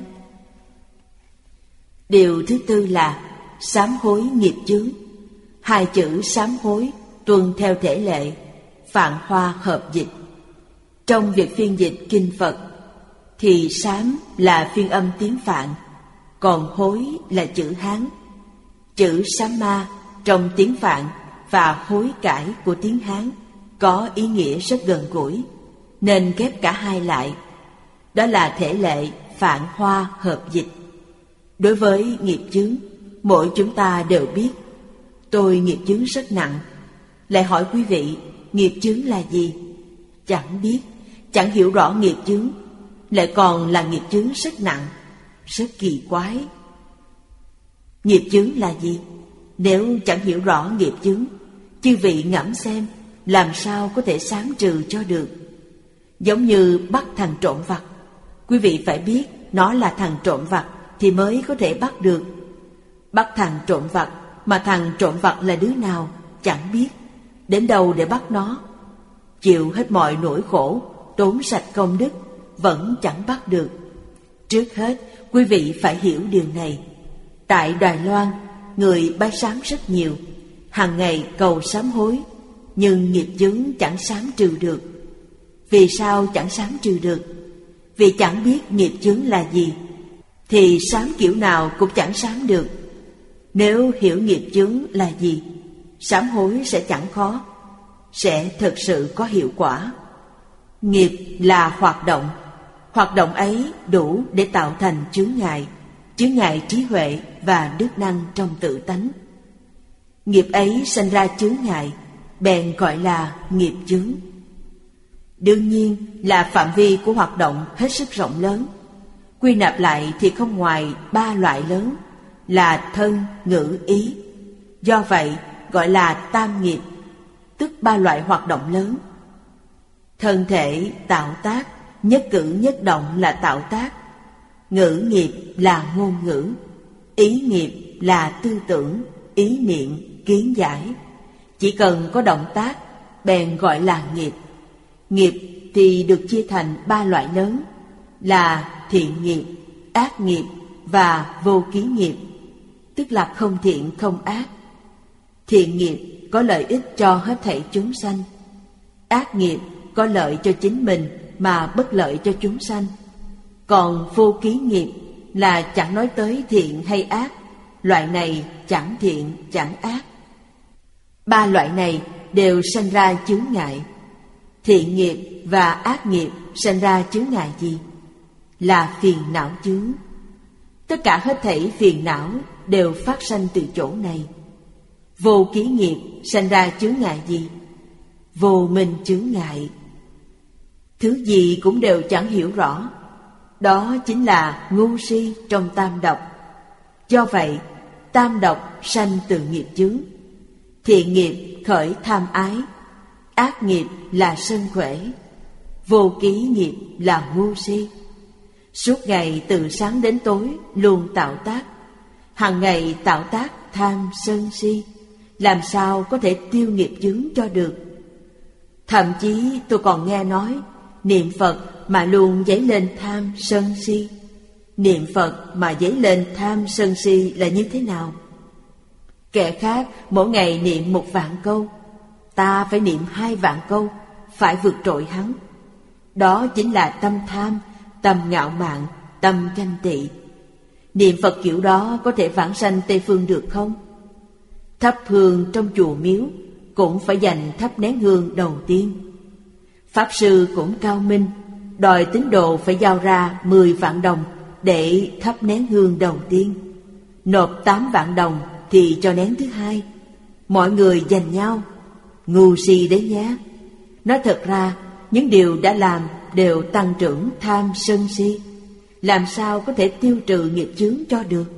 Điều thứ tư là sám hối nghiệp chướng. Hai chữ sám hối tuân theo thể lệ, Phạn Hoa hợp dịch. Trong việc phiên dịch kinh Phật thì sám là phiên âm tiếng Phạn, còn hối là chữ Hán. Chữ sám ma trong tiếng Phạn và hối cải của tiếng Hán có ý nghĩa rất gần gũi, nên ghép cả hai lại. Đó là thể lệ Phạn Hoa hợp dịch. Đối với nghiệp chướng, mỗi chúng ta đều biết. Tôi nghiệp chướng rất nặng. Lại hỏi quý vị, nghiệp chướng là gì? Chẳng biết, chẳng hiểu rõ nghiệp chướng, lại còn là nghiệp chướng rất nặng, rất kỳ quái. Nghiệp chướng là gì? Nếu chẳng hiểu rõ nghiệp chướng, chư vị ngẫm xem, làm sao có thể xám trừ cho được? Giống như bắt thằng trộm vặt, quý vị phải biết nó là thằng trộm vặt thì mới có thể bắt được. Bắt thằng trộm vặt, mà thằng trộm vặt là đứa nào chẳng biết, đến đâu để bắt nó. Chịu hết mọi nỗi khổ, tốn sạch công đức, vẫn chẳng bắt được. Trước hết, quý vị phải hiểu điều này. Tại Đài Loan, người bái sám rất nhiều, hàng ngày cầu sám hối, nhưng nghiệp chướng chẳng sám trừ được. Vì sao chẳng sám trừ được? Vì chẳng biết nghiệp chướng là gì, thì sám kiểu nào cũng chẳng sám được. Nếu hiểu nghiệp chướng là gì, sám hối sẽ chẳng khó, sẽ thực sự có hiệu quả. Nghiệp là hoạt động, hoạt động ấy đủ để tạo thành chướng ngại, chướng ngại trí huệ và đức năng trong tự tánh. Nghiệp ấy sanh ra chướng ngại, bèn gọi là nghiệp chướng. Đương nhiên là phạm vi của hoạt động hết sức rộng lớn. Quy nạp lại thì không ngoài ba loại lớn là thân, ngữ, ý. Do vậy gọi là tam nghiệp, tức ba loại hoạt động lớn. Thân thể tạo tác, nhất cử nhất động là tạo tác. Ngữ nghiệp là ngôn ngữ. Ý nghiệp là tư tưởng, ý niệm, kiến giải. Chỉ cần có động tác, bèn gọi là nghiệp. Nghiệp thì được chia thành ba loại lớn là thiện nghiệp, ác nghiệp và vô ký nghiệp, tức là không thiện không ác. Thiện nghiệp có lợi ích cho hết thảy chúng sanh. Ác nghiệp có lợi cho chính mình mà bất lợi cho chúng sanh. Còn vô ký nghiệp là chẳng nói tới thiện hay ác, loại này chẳng thiện chẳng ác. Ba loại này đều sanh ra chướng ngại. Thiện nghiệp và ác nghiệp sanh ra chướng ngại gì? Là phiền não chướng. Tất cả hết thảy phiền não đều phát sanh từ chỗ này. Vô ký nghiệp sanh ra chướng ngại gì? Vô minh chướng ngại. Thứ gì cũng đều chẳng hiểu rõ, đó chính là ngu si trong tam độc. Do vậy, tam độc sanh từ nghiệp chướng. Thiện nghiệp khởi tham ái, ác nghiệp là sân khỏe, vô ký nghiệp là ngu si. Suốt ngày từ sáng đến tối luôn tạo tác, hàng ngày tạo tác tham sân si, làm sao có thể tiêu nghiệp chướng cho được? Thậm chí tôi còn nghe nói, niệm Phật mà luôn dấy lên tham sân si. Niệm Phật mà dấy lên tham sân si là như thế nào? Kẻ khác mỗi ngày niệm một vạn câu, ta phải niệm hai vạn câu, phải vượt trội hắn. Đó chính là tâm tham, tâm ngạo mạn, tâm ganh tị. Niệm Phật kiểu đó có thể vãng sanh Tây Phương được không? Thắp hương trong chùa miếu cũng phải dành thắp nén hương đầu tiên. Pháp sư cũng cao minh, đòi tín đồ phải giao ra mười vạn đồng để thắp nén hương đầu tiên, nộp tám vạn đồng thì cho nén thứ hai. Mọi người giành nhau, ngu si đấy nhé. Nói thật ra, những điều đã làm đều tăng trưởng tham sân si, làm sao có thể tiêu trừ nghiệp chướng cho được?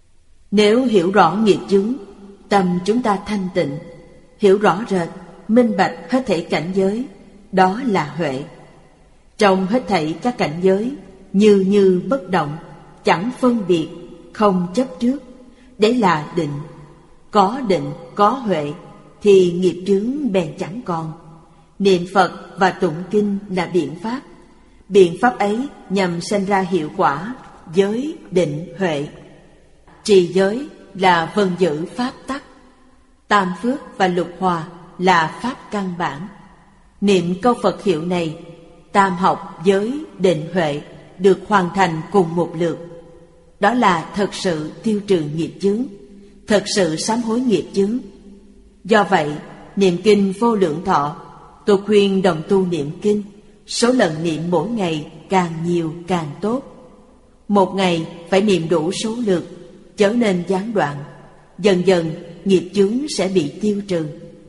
Nếu hiểu rõ nghiệp chướng, tâm chúng ta thanh tịnh, hiểu rõ rệt, minh bạch hết thảy cảnh giới, đó là huệ. Trong hết thảy các cảnh giới, như như bất động, chẳng phân biệt, không chấp trước, đấy là định. Có định, có huệ, thì nghiệp chướng bèn chẳng còn. Niệm Phật và tụng kinh là biện pháp. Biện pháp ấy nhằm sanh ra hiệu quả giới, định, huệ. Trì giới là vân giữ pháp tắc. Tam phước và lục hòa là pháp căn bản. Niệm câu Phật hiệu này, tam học, giới, định, huệ được hoàn thành cùng một lượt. Đó là thật sự tiêu trừ nghiệp chướng, thật sự sám hối nghiệp chướng. Do vậy, niệm kinh Vô Lượng Thọ, tôi khuyên đồng tu niệm kinh, số lần niệm mỗi ngày càng nhiều càng tốt. Một ngày phải niệm đủ số lượt, chớ nên gián đoạn. Dần dần nghiệp chướng sẽ bị tiêu trừ.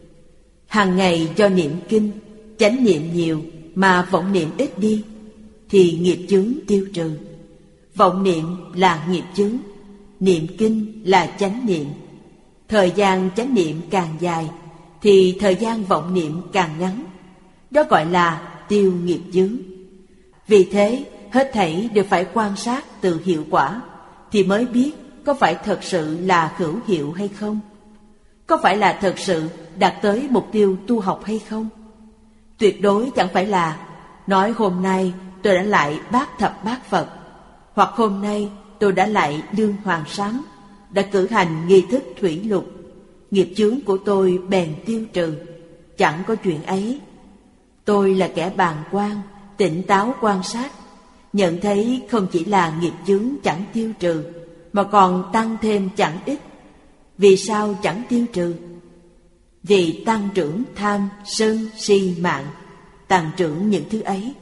Hàng ngày do niệm kinh, chánh niệm nhiều mà vọng niệm ít đi, thì nghiệp chướng tiêu trừ. Vọng niệm là nghiệp chướng, niệm kinh là chánh niệm. Thời gian chánh niệm càng dài, thì thời gian vọng niệm càng ngắn. Đó gọi là tiêu nghiệp chướng. Vì thế, hết thảy đều phải quan sát từ hiệu quả, thì mới biết có phải thật sự là hữu hiệu hay không, có phải là thật sự đạt tới mục tiêu tu học hay không. Tuyệt đối chẳng phải là nói hôm nay tôi đã lại bát thập bát Phật, hoặc hôm nay tôi đã lại đương hoàng sáng, đã cử hành nghi thức thủy lục, nghiệp chướng của tôi bèn tiêu trừ. Chẳng có chuyện ấy. Tôi là kẻ bàng quan, tỉnh táo quan sát, nhận thấy không chỉ là nghiệp chướng chẳng tiêu trừ, mà còn tăng thêm chẳng ít. Vì sao chẳng tiêu trừ? Vì tăng trưởng tham, sân, si, mạng, tăng trưởng những thứ ấy.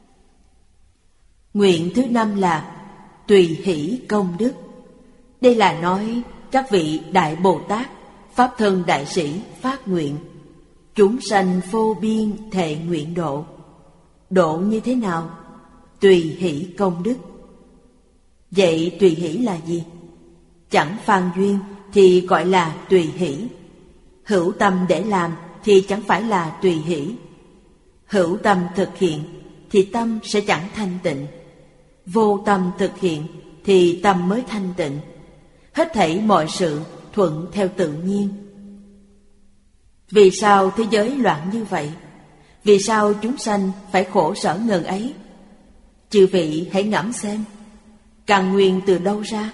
Nguyện thứ năm là tùy hỷ công đức. Đây là nói các vị Đại Bồ Tát, Pháp Thân Đại Sĩ phát nguyện, chúng sanh vô biên thệ nguyện độ. Độ như thế nào? Tùy hỷ công đức. Vậy tùy hỷ là gì? Chẳng phan duyên thì gọi là tùy hỷ. Hữu tâm để làm thì chẳng phải là tùy hỷ. Hữu tâm thực hiện thì tâm sẽ chẳng thanh tịnh. Vô tâm thực hiện thì tâm mới thanh tịnh. Hết thảy mọi sự thuận theo tự nhiên. Vì sao thế giới loạn như vậy? Vì sao chúng sanh phải khổ sở ngần ấy? Chư vị hãy ngẫm xem, căn nguyên từ đâu ra?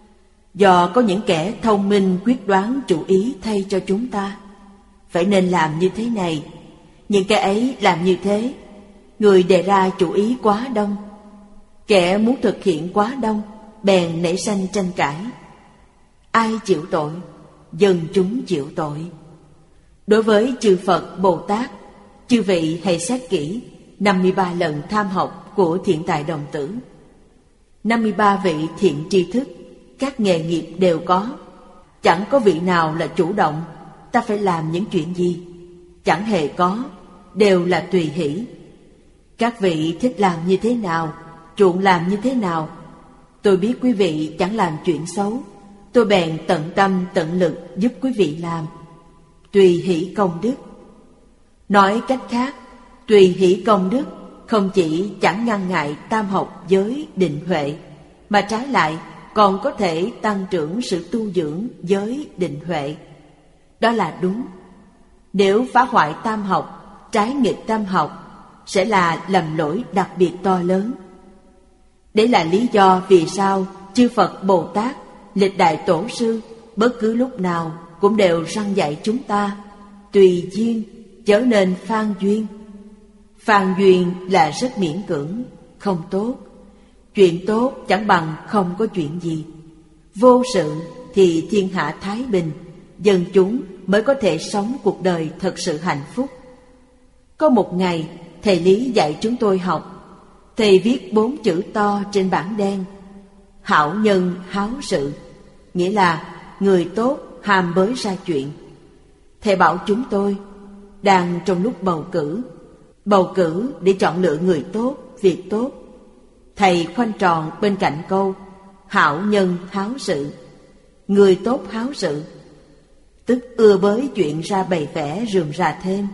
Do có những kẻ thông minh quyết đoán chủ ý thay cho chúng ta. Phải nên làm như thế này. Những kẻ ấy làm như thế. Người đề ra chủ ý quá đông, kẻ muốn thực hiện quá đông, bèn nảy sanh tranh cãi. Ai chịu tội? Dân chúng chịu tội. Đối với chư Phật Bồ Tát, chư vị hãy xét kỹ năm mươi ba lần tham học của Thiện Tài Đồng Tử. năm mươi ba vị thiện tri thức, các nghề nghiệp đều có. Chẳng có vị nào là chủ động, ta phải làm những chuyện gì. Chẳng hề có, đều là tùy hỷ. Các vị thích làm như thế nào, chuộng làm như thế nào. Tôi biết quý vị chẳng làm chuyện xấu, tôi bèn tận tâm tận lực giúp quý vị làm. Tùy hỷ công đức. Nói cách khác, tùy hỷ công đức không chỉ chẳng ngăn ngại tam học giới định huệ, mà trái lại còn có thể tăng trưởng sự tu dưỡng giới định huệ. Đó là đúng. Nếu phá hoại tam học, trái nghịch tam học, sẽ là lầm lỗi đặc biệt to lớn. Đấy là lý do vì sao chư Phật Bồ Tát, lịch đại tổ sư bất cứ lúc nào cũng đều răn dạy chúng ta tùy duyên, chớ nên phan duyên. Phan duyên là rất miễn cưỡng, không tốt. Chuyện tốt chẳng bằng không có chuyện gì. Vô sự thì thiên hạ thái bình, dân chúng mới có thể sống cuộc đời thật sự hạnh phúc. Có một ngày, thầy Lý dạy chúng tôi học. Thầy viết bốn chữ to trên bảng đen: hảo nhân háo sự, nghĩa là người tốt ham bới ra chuyện. Thầy bảo chúng tôi đang trong lúc bầu cử, bầu cử để chọn lựa người tốt, việc tốt. Thầy khoanh tròn bên cạnh câu hảo nhân háo sự, người tốt háo sự, tức ưa bới chuyện ra bày vẽ rườm rà thêm.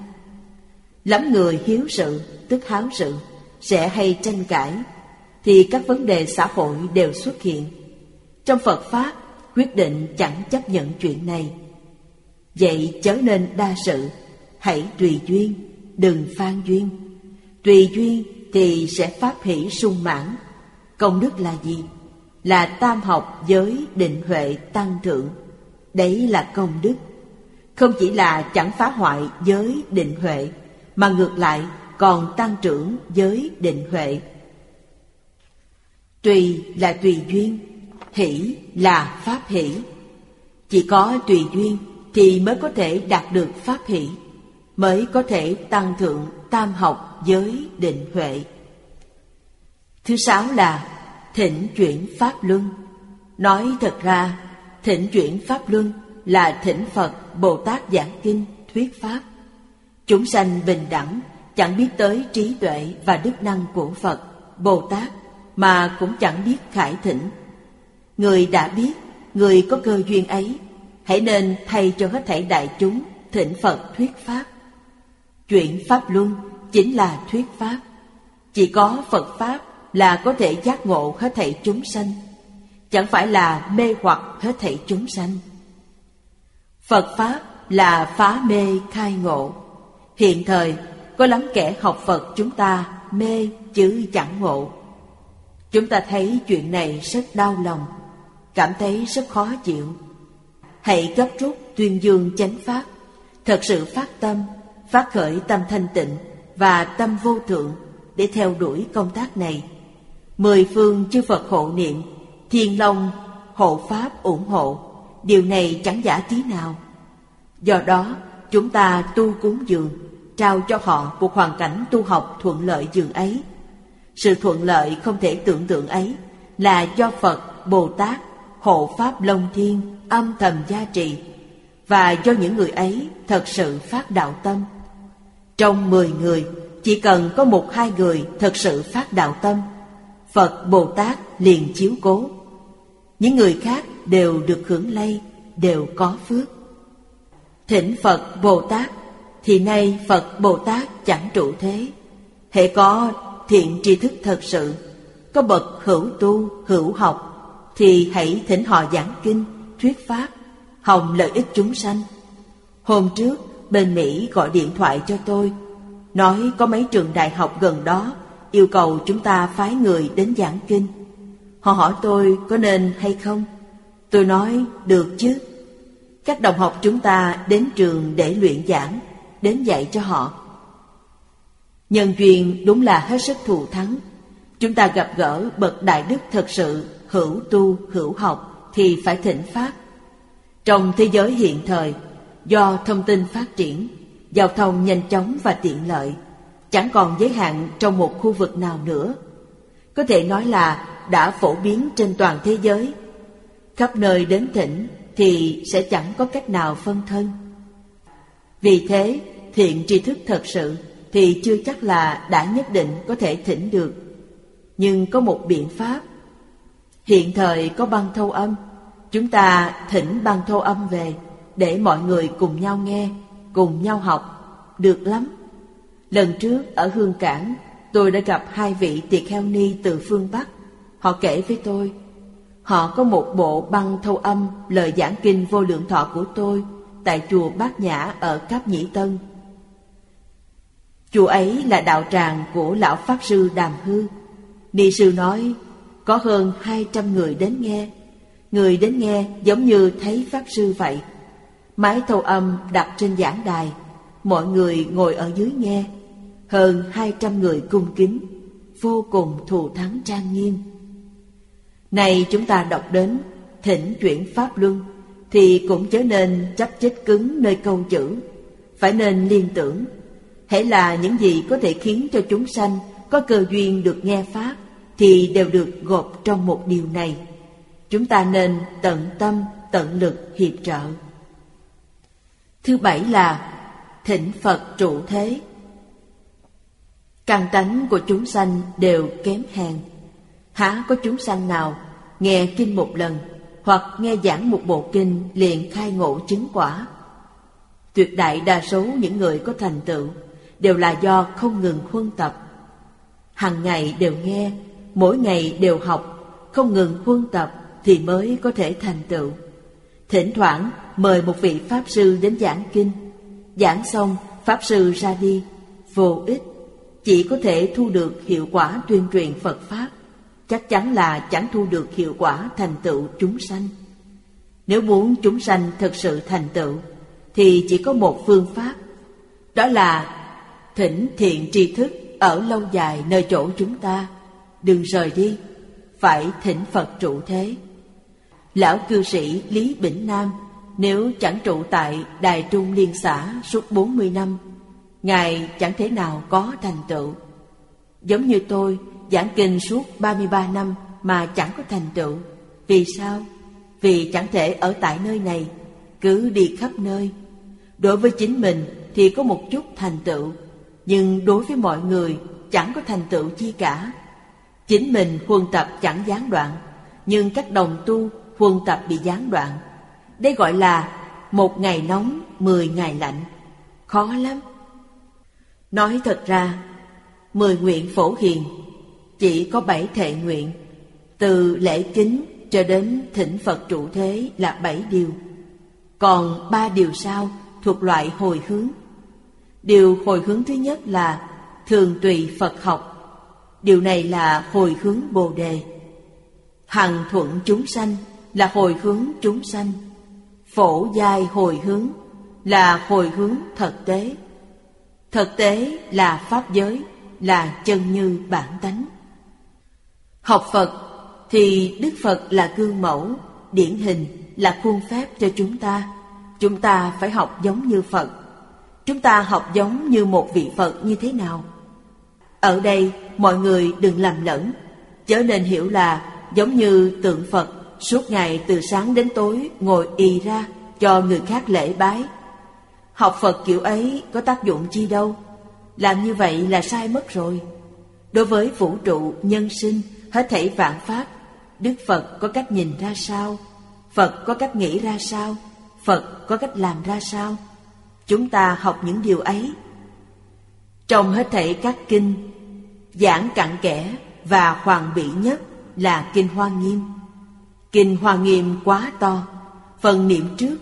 Lắm người hiếu sự, tức háo sự, sẽ hay tranh cãi, thì các vấn đề xã hội đều xuất hiện. Trong Phật Pháp, quyết định chẳng chấp nhận chuyện này. Vậy chớ nên đa sự, hãy tùy duyên, đừng phan duyên. Tùy duyên thì sẽ pháp hỷ sung mãn. Công đức là gì? Là tam học giới định huệ tăng thượng. Đấy là công đức. Không chỉ là chẳng phá hoại giới định huệ, mà ngược lại còn tăng trưởng giới định huệ. Tùy là tùy duyên, hỷ là pháp hỷ. Chỉ có tùy duyên thì mới có thể đạt được pháp hỷ, mới có thể tăng thượng tam học giới định huệ. Thứ sáu là thỉnh chuyển pháp luân. Nói thật ra, thỉnh chuyển pháp luân là thỉnh Phật Bồ Tát giảng kinh thuyết pháp. Chúng sanh bình đẳng, chẳng biết tới trí tuệ và đức năng của Phật Bồ Tát, mà cũng chẳng biết khải thỉnh. Người đã biết, người có cơ duyên ấy, hãy nên thay cho hết thảy đại chúng thỉnh Phật thuyết pháp. Chuyển pháp luân chính là thuyết pháp. Chỉ có Phật pháp là có thể giác ngộ hết thảy chúng sanh. chẳng phải là mê hoặc hết thảy chúng sanh. Phật Pháp là phá mê khai ngộ. Hiện thời có lắm kẻ học Phật chúng ta mê chứ chẳng ngộ. Chúng ta thấy chuyện này rất đau lòng, cảm thấy rất khó chịu. Hãy gấp rút tuyên dương chánh pháp, thật sự phát tâm, phát khởi tâm thanh tịnh và tâm vô thượng để theo đuổi công tác này. Mười phương chư Phật hộ niệm, Thiên Long hộ pháp ủng hộ, điều này chẳng giả tí nào. Do đó chúng ta tu cúng dường, trao cho họ một hoàn cảnh tu học thuận lợi dường ấy. Sự thuận lợi không thể tưởng tượng ấy là do Phật, Bồ Tát, hộ pháp Long Thiên âm thầm gia trì, và do những người ấy thật sự phát đạo tâm. Trong mười người, chỉ cần có một hai người thật sự phát đạo tâm, Phật Bồ Tát liền chiếu cố. Những người khác đều được hưởng lây, đều có phước. Thỉnh Phật Bồ Tát, thì nay Phật Bồ Tát chẳng trụ thế. Hễ có thiện tri thức thật sự, có bậc hữu tu, hữu học, thì hãy thỉnh họ giảng kinh, thuyết pháp, hòng lợi ích chúng sanh. Hôm trước, bên Mỹ gọi điện thoại cho tôi, nói có mấy trường đại học gần đó yêu cầu chúng ta phái người đến giảng kinh. Họ hỏi tôi có nên hay không. Tôi nói được chứ. Các đồng học chúng ta đến trường để luyện giảng, đến dạy cho họ. Nhân duyên đúng là hết sức thù thắng. Chúng ta gặp gỡ bậc đại đức thật sự, hữu tu, hữu học thì phải thỉnh pháp. Trong thế giới hiện thời, do thông tin phát triển, giao thông nhanh chóng và tiện lợi, chẳng còn giới hạn trong một khu vực nào nữa. Có thể nói là đã phổ biến trên toàn thế giới. Khắp nơi đến thỉnh thì sẽ chẳng có cách nào phân thân. Vì thế, thiện tri thức thật sự thì chưa chắc là đã nhất định có thể thỉnh được. Nhưng có một biện pháp. Hiện thời có băng thâu âm, chúng ta thỉnh băng thâu âm về để mọi người cùng nhau nghe, cùng nhau học, được lắm. Lần trước ở Hương Cảng, tôi đã gặp hai vị tỳ kheo ni từ phương Bắc. Họ kể với tôi, họ có một bộ băng thâu âm lời giảng kinh Vô Lượng Thọ của tôi tại chùa Bát Nhã ở Cáp Nhĩ Tân. Chùa ấy là đạo tràng của lão Pháp Sư Đàm Hư. Ni sư nói có hơn hai trăm người đến nghe. Người đến nghe giống như thấy Pháp Sư vậy. Máy thâu âm đặt trên giảng đài, mọi người ngồi ở dưới nghe. Hơn hai trăm người cung kính, vô cùng thù thắng trang nghiêm. Này chúng ta đọc đến thỉnh chuyển Pháp Luân thì cũng chớ nên chấp chết cứng nơi câu chữ, phải nên liên tưởng. Hễ là những gì có thể khiến cho chúng sanh có cơ duyên được nghe Pháp thì đều được gộp trong một điều này. Chúng ta nên tận tâm, tận lực hiệp trợ. Thứ bảy là thỉnh Phật trụ thế. Căn tánh của chúng sanh đều kém hèn. Há có chúng sanh nào nghe kinh một lần hoặc nghe giảng một bộ kinh liền khai ngộ chứng quả? Tuyệt đại đa số những người có thành tựu đều là do không ngừng huân tập. Hằng ngày đều nghe, mỗi ngày đều học, không ngừng huân tập thì mới có thể thành tựu. Thỉnh thoảng mời một vị Pháp Sư đến giảng kinh. Giảng xong, Pháp Sư ra đi, vô ích, chỉ có thể thu được hiệu quả tuyên truyền Phật Pháp, chắc chắn là chẳng thu được hiệu quả thành tựu chúng sanh. Nếu muốn chúng sanh thực sự thành tựu thì chỉ có một phương pháp, đó là thỉnh thiện tri thức ở lâu dài nơi chỗ chúng ta, đừng rời đi, phải thỉnh Phật trụ thế. Lão cư sĩ Lý Bỉnh Nam nếu chẳng trụ tại Đài Trung Liên xã suốt bốn mươi năm, Ngài chẳng thể nào có thành tựu. Giống như tôi giảng kinh suốt ba mươi ba năm mà chẳng có thành tựu. Vì sao? Vì chẳng thể ở tại nơi này, cứ đi khắp nơi. Đối với chính mình thì có một chút thành tựu, nhưng đối với mọi người chẳng có thành tựu chi cả. Chính mình huân tập chẳng gián đoạn, nhưng các đồng tu huân tập bị gián đoạn. Đây gọi là một ngày nóng, mười ngày lạnh. Khó lắm. Nói thật ra, mười nguyện phổ hiền chỉ có bảy thệ nguyện, từ lễ kính, cho đến thỉnh Phật trụ thế là bảy điều. Còn ba điều sau thuộc loại hồi hướng. Điều hồi hướng thứ nhất là thường tùy Phật học. Điều này là hồi hướng Bồ Đề. Hằng thuận chúng sanh là hồi hướng chúng sanh. Phổ giai hồi hướng là hồi hướng thực tế. Thực tế là pháp giới, là chân như bản tánh. Học Phật thì Đức Phật là gương mẫu, điển hình, là khuôn phép cho chúng ta. Chúng ta phải học giống như Phật. Chúng ta học giống như một vị Phật như thế nào? Ở đây mọi người đừng lầm lẫn, chớ nên hiểu là giống như tượng Phật suốt ngày từ sáng đến tối ngồi ì ra cho người khác lễ bái. Học Phật kiểu ấy có tác dụng chi đâu. Làm như vậy là sai mất rồi. Đối với vũ trụ, nhân sinh, hết thảy vạn pháp, Đức Phật có cách nhìn ra sao? Phật có cách nghĩ ra sao? Phật có cách làm ra sao? Chúng ta học những điều ấy. Trong hết thảy các kinh, giảng cặn kẽ và hoàn bị nhất là Kinh Hoa Nghiêm. Kinh Hoa Nghiêm quá to, phần niệm trước.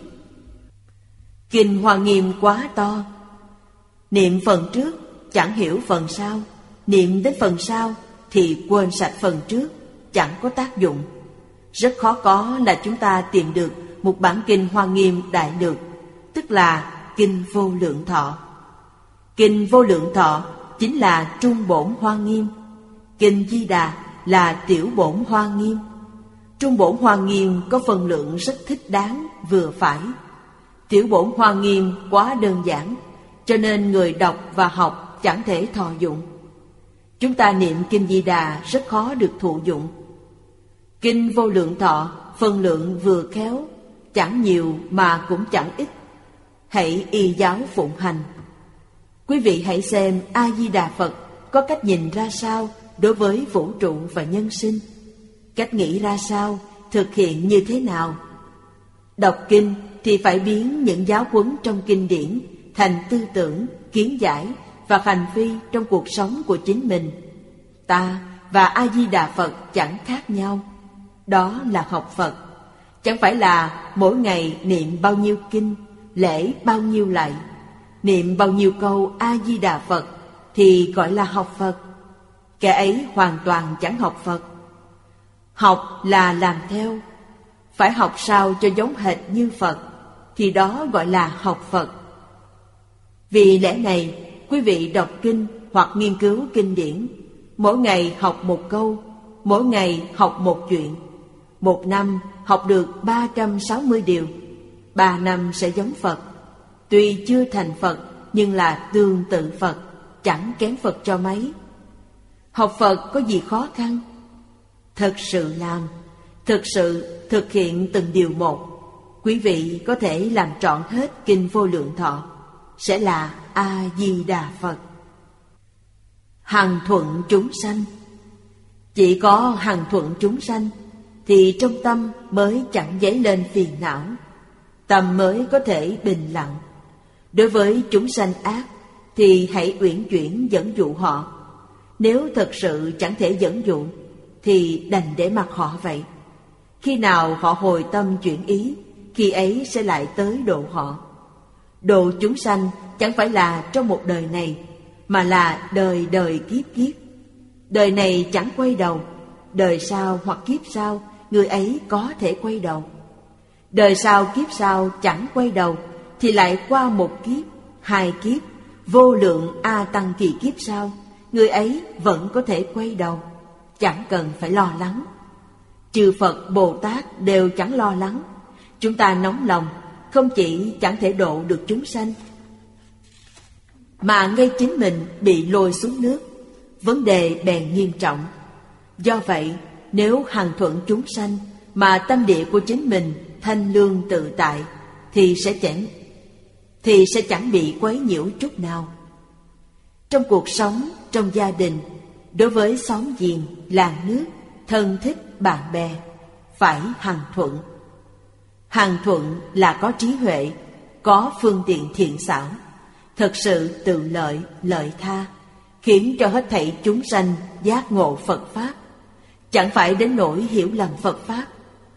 Kinh Hoa Nghiêm quá to, niệm phần trước chẳng hiểu phần sau, niệm đến phần sau thì quên sạch phần trước, chẳng có tác dụng. Rất khó có là chúng ta tìm được một bản Kinh Hoa Nghiêm đại lược, tức là Kinh Vô Lượng Thọ. Kinh Vô Lượng Thọ chính là Trung Bổn Hoa Nghiêm. Kinh Di Đà là Tiểu Bổn Hoa Nghiêm. Trung Bổn Hoa Nghiêm có phần lượng rất thích đáng, vừa phải. Tiểu Bổn Hoa Nghiêm quá đơn giản, cho nên người đọc và học chẳng thể thọ dụng. Chúng ta niệm Kinh Di Đà rất khó được thụ dụng. Kinh Vô Lượng Thọ phần lượng vừa khéo, chẳng nhiều mà cũng chẳng ít. Hãy y giáo phụng hành. Quý vị hãy xem A Di Đà Phật có cách nhìn ra sao đối với vũ trụ và nhân sinh, cách nghĩ ra sao, thực hiện như thế nào. Đọc kinh thì phải biến những giáo huấn trong kinh điển thành tư tưởng, kiến giải và hành vi trong cuộc sống của chính mình. Ta và A Di Đà Phật chẳng khác nhau. Đó là học Phật. Chẳng phải là mỗi ngày niệm bao nhiêu kinh, lễ bao nhiêu lạy, niệm bao nhiêu câu A Di Đà Phật thì gọi là học Phật. Kẻ ấy hoàn toàn chẳng học Phật. Học là làm theo. Phải học sao cho giống hệt như Phật, thì đó gọi là học Phật. Vì lẽ này, quý vị đọc kinh hoặc nghiên cứu kinh điển, mỗi ngày học một câu, mỗi ngày học một chuyện. Một năm học được ba trăm sáu mươi điều, ba năm sẽ giống Phật. Tuy chưa thành Phật, nhưng là tương tự Phật, chẳng kém Phật cho mấy. Học Phật có gì khó khăn? Thực sự làm, thực sự thực hiện từng điều một, quý vị có thể làm trọn hết Kinh Vô Lượng Thọ, sẽ là A Di Đà Phật. Hằng thuận chúng sanh. Chỉ có hằng thuận chúng sanh thì trong tâm mới chẳng dấy lên phiền não, tâm mới có thể bình lặng. Đối với chúng sanh ác thì hãy uyển chuyển dẫn dụ họ. Nếu thật sự chẳng thể dẫn dụ thì đành để mặc họ vậy. Khi nào họ hồi tâm chuyển ý, khi ấy sẽ lại tới độ họ. Độ chúng sanh chẳng phải là trong một đời này, mà là đời đời kiếp kiếp. Đời này chẳng quay đầu, đời sau hoặc kiếp sau người ấy có thể quay đầu. Đời sau kiếp sau chẳng quay đầu thì lại qua một kiếp, hai kiếp, vô lượng A Tăng kỳ kiếp sau, người ấy vẫn có thể quay đầu, chẳng cần phải lo lắng. Chư Phật Bồ Tát đều chẳng lo lắng. Chúng ta nóng lòng, không chỉ chẳng thể độ được chúng sanh, mà ngay chính mình bị lôi xuống nước, vấn đề bèn nghiêm trọng. Do vậy, nếu hằng thuận chúng sanh mà tâm địa của chính mình thanh lương tự tại thì sẽ chẳng thì sẽ chẳng bị quấy nhiễu chút nào. Trong cuộc sống, trong gia đình, đối với xóm giềng, làng nước, thân thích, bạn bè, phải hằng thuận. Hằng thuận là có trí huệ, có phương tiện thiện xảo, thật sự tự lợi, lợi tha, khiến cho hết thảy chúng sanh giác ngộ Phật Pháp. Chẳng phải đến nỗi hiểu lầm Phật Pháp,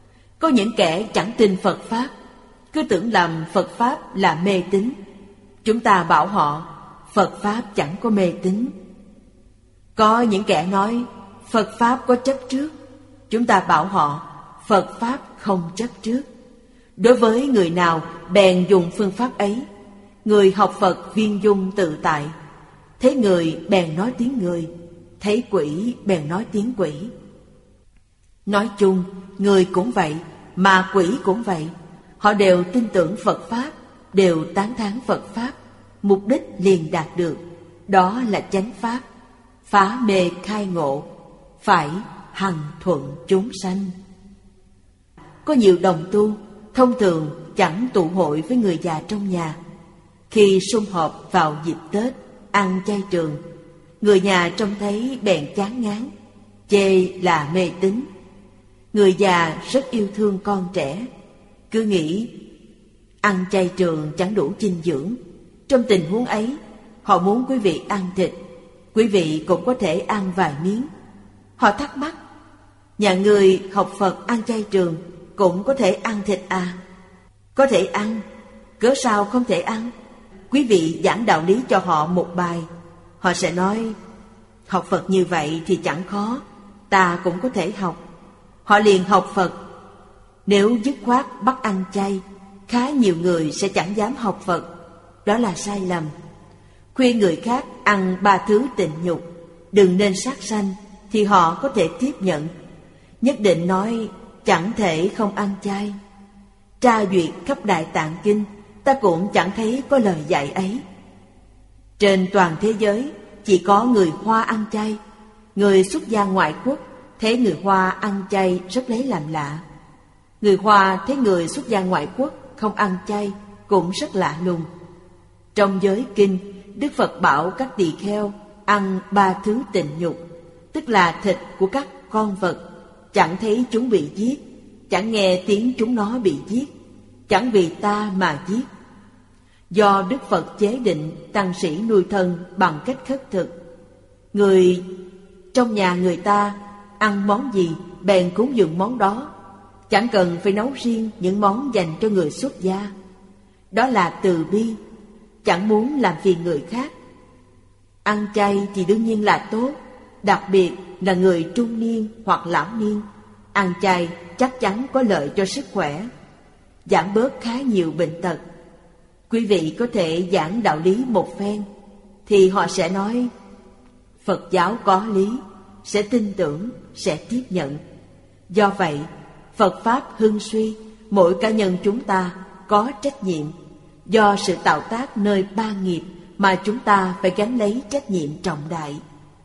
Có những kẻ chẳng tin Phật Pháp, cứ tưởng lầm Phật Pháp là mê tín. Chúng ta bảo họ Phật Pháp chẳng có mê tín. Có những kẻ nói Phật Pháp có chấp trước. Chúng ta bảo họ Phật Pháp không chấp trước. Đối với người nào bèn dùng phương pháp ấy. Người học Phật viên dung tự tại, thấy người bèn nói tiếng người, thấy quỷ bèn nói tiếng quỷ. Nói chung, người cũng vậy, mà quỷ cũng vậy. Họ đều tin tưởng Phật Pháp, đều tán thán Phật Pháp. Mục đích liền đạt được, đó là chánh Pháp, phá mê khai ngộ, phải hằng thuận chúng sanh. Có nhiều đồng tu, thông thường chẳng tụ hội với người già trong nhà. Khi sum họp vào dịp Tết, ăn chay trường, người nhà trông thấy bèn chán ngán, chê là mê tín. Người già rất yêu thương con trẻ, cứ nghĩ ăn chay trường chẳng đủ dinh dưỡng. Trong tình huống ấy, họ muốn quý vị ăn thịt, quý vị cũng có thể ăn vài miếng. Họ thắc mắc, nhà người học Phật ăn chay trường cũng có thể ăn thịt à? Có thể ăn, cớ sao không thể ăn? Quý vị giảng đạo lý cho họ một bài, họ sẽ nói, học Phật như vậy thì chẳng khó, ta cũng có thể học. Họ liền học Phật. Nếu dứt khoát bắt ăn chay, khá nhiều người sẽ chẳng dám học Phật. Đó là sai lầm. Khuyên người khác ăn ba thứ tịnh nhục, đừng nên sát sanh, thì họ có thể tiếp nhận. Nhất định nói chẳng thể không ăn chay. Tra duyệt khắp Đại Tạng Kinh, ta cũng chẳng thấy có lời dạy ấy. Trên toàn thế giới chỉ có người Hoa ăn chay. Người xuất gia ngoại quốc thấy người Hoa ăn chay rất lấy làm lạ. Người Hoa thấy người xuất gia ngoại quốc không ăn chay cũng rất lạ lùng. Trong giới kinh, Đức Phật bảo các tỳ kheo ăn ba thứ tịnh nhục, tức là thịt của các con vật, chẳng thấy chúng bị giết, chẳng nghe tiếng chúng nó bị giết, chẳng vì ta mà giết. Do Đức Phật chế định tăng sĩ nuôi thân bằng cách khất thực. Người trong nhà người ta ăn món gì bèn cúng dường món đó, chẳng cần phải nấu riêng những món dành cho người xuất gia. Đó là từ bi, chẳng muốn làm phiền người khác. Ăn chay thì đương nhiên là tốt, đặc biệt là người trung niên hoặc lão niên. Ăn chay chắc chắn có lợi cho sức khỏe, giảm bớt khá nhiều bệnh tật. Quý vị có thể giảng đạo lý một phen, thì họ sẽ nói Phật giáo có lý, sẽ tin tưởng, sẽ tiếp nhận. Do vậy, Phật Pháp hưng suy, mỗi cá nhân chúng ta có trách nhiệm. Do sự tạo tác nơi ba nghiệp mà chúng ta phải gánh lấy trách nhiệm trọng đại.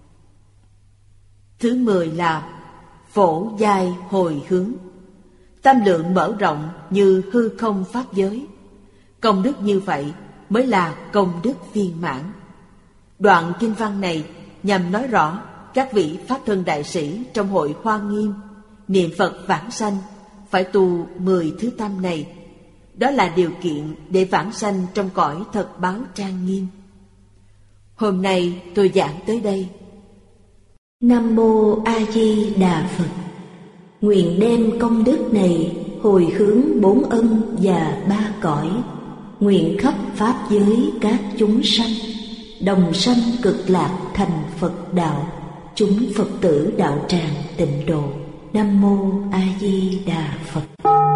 Thứ mười là phổ giai hồi hướng. Tâm lượng mở rộng như hư không pháp giới. Công đức như vậy mới là công đức viên mãn. Đoạn kinh văn này nhằm nói rõ các vị Pháp Thân Đại Sĩ trong hội Hoa Nghiêm niệm Phật vãng sanh phải tu mười thứ tâm này. Đó là điều kiện để vãng sanh trong cõi thật báo trang nghiêm. Hôm nay tôi giảng tới đây. Nam Mô A Di Đà Phật. Nguyện đem công đức này hồi hướng bốn ân và ba cõi, nguyện khắp pháp giới các chúng sanh đồng sanh cực lạc thành Phật đạo, chúng Phật tử đạo tràng tịnh độ. Nam Mô A Di Đà Phật.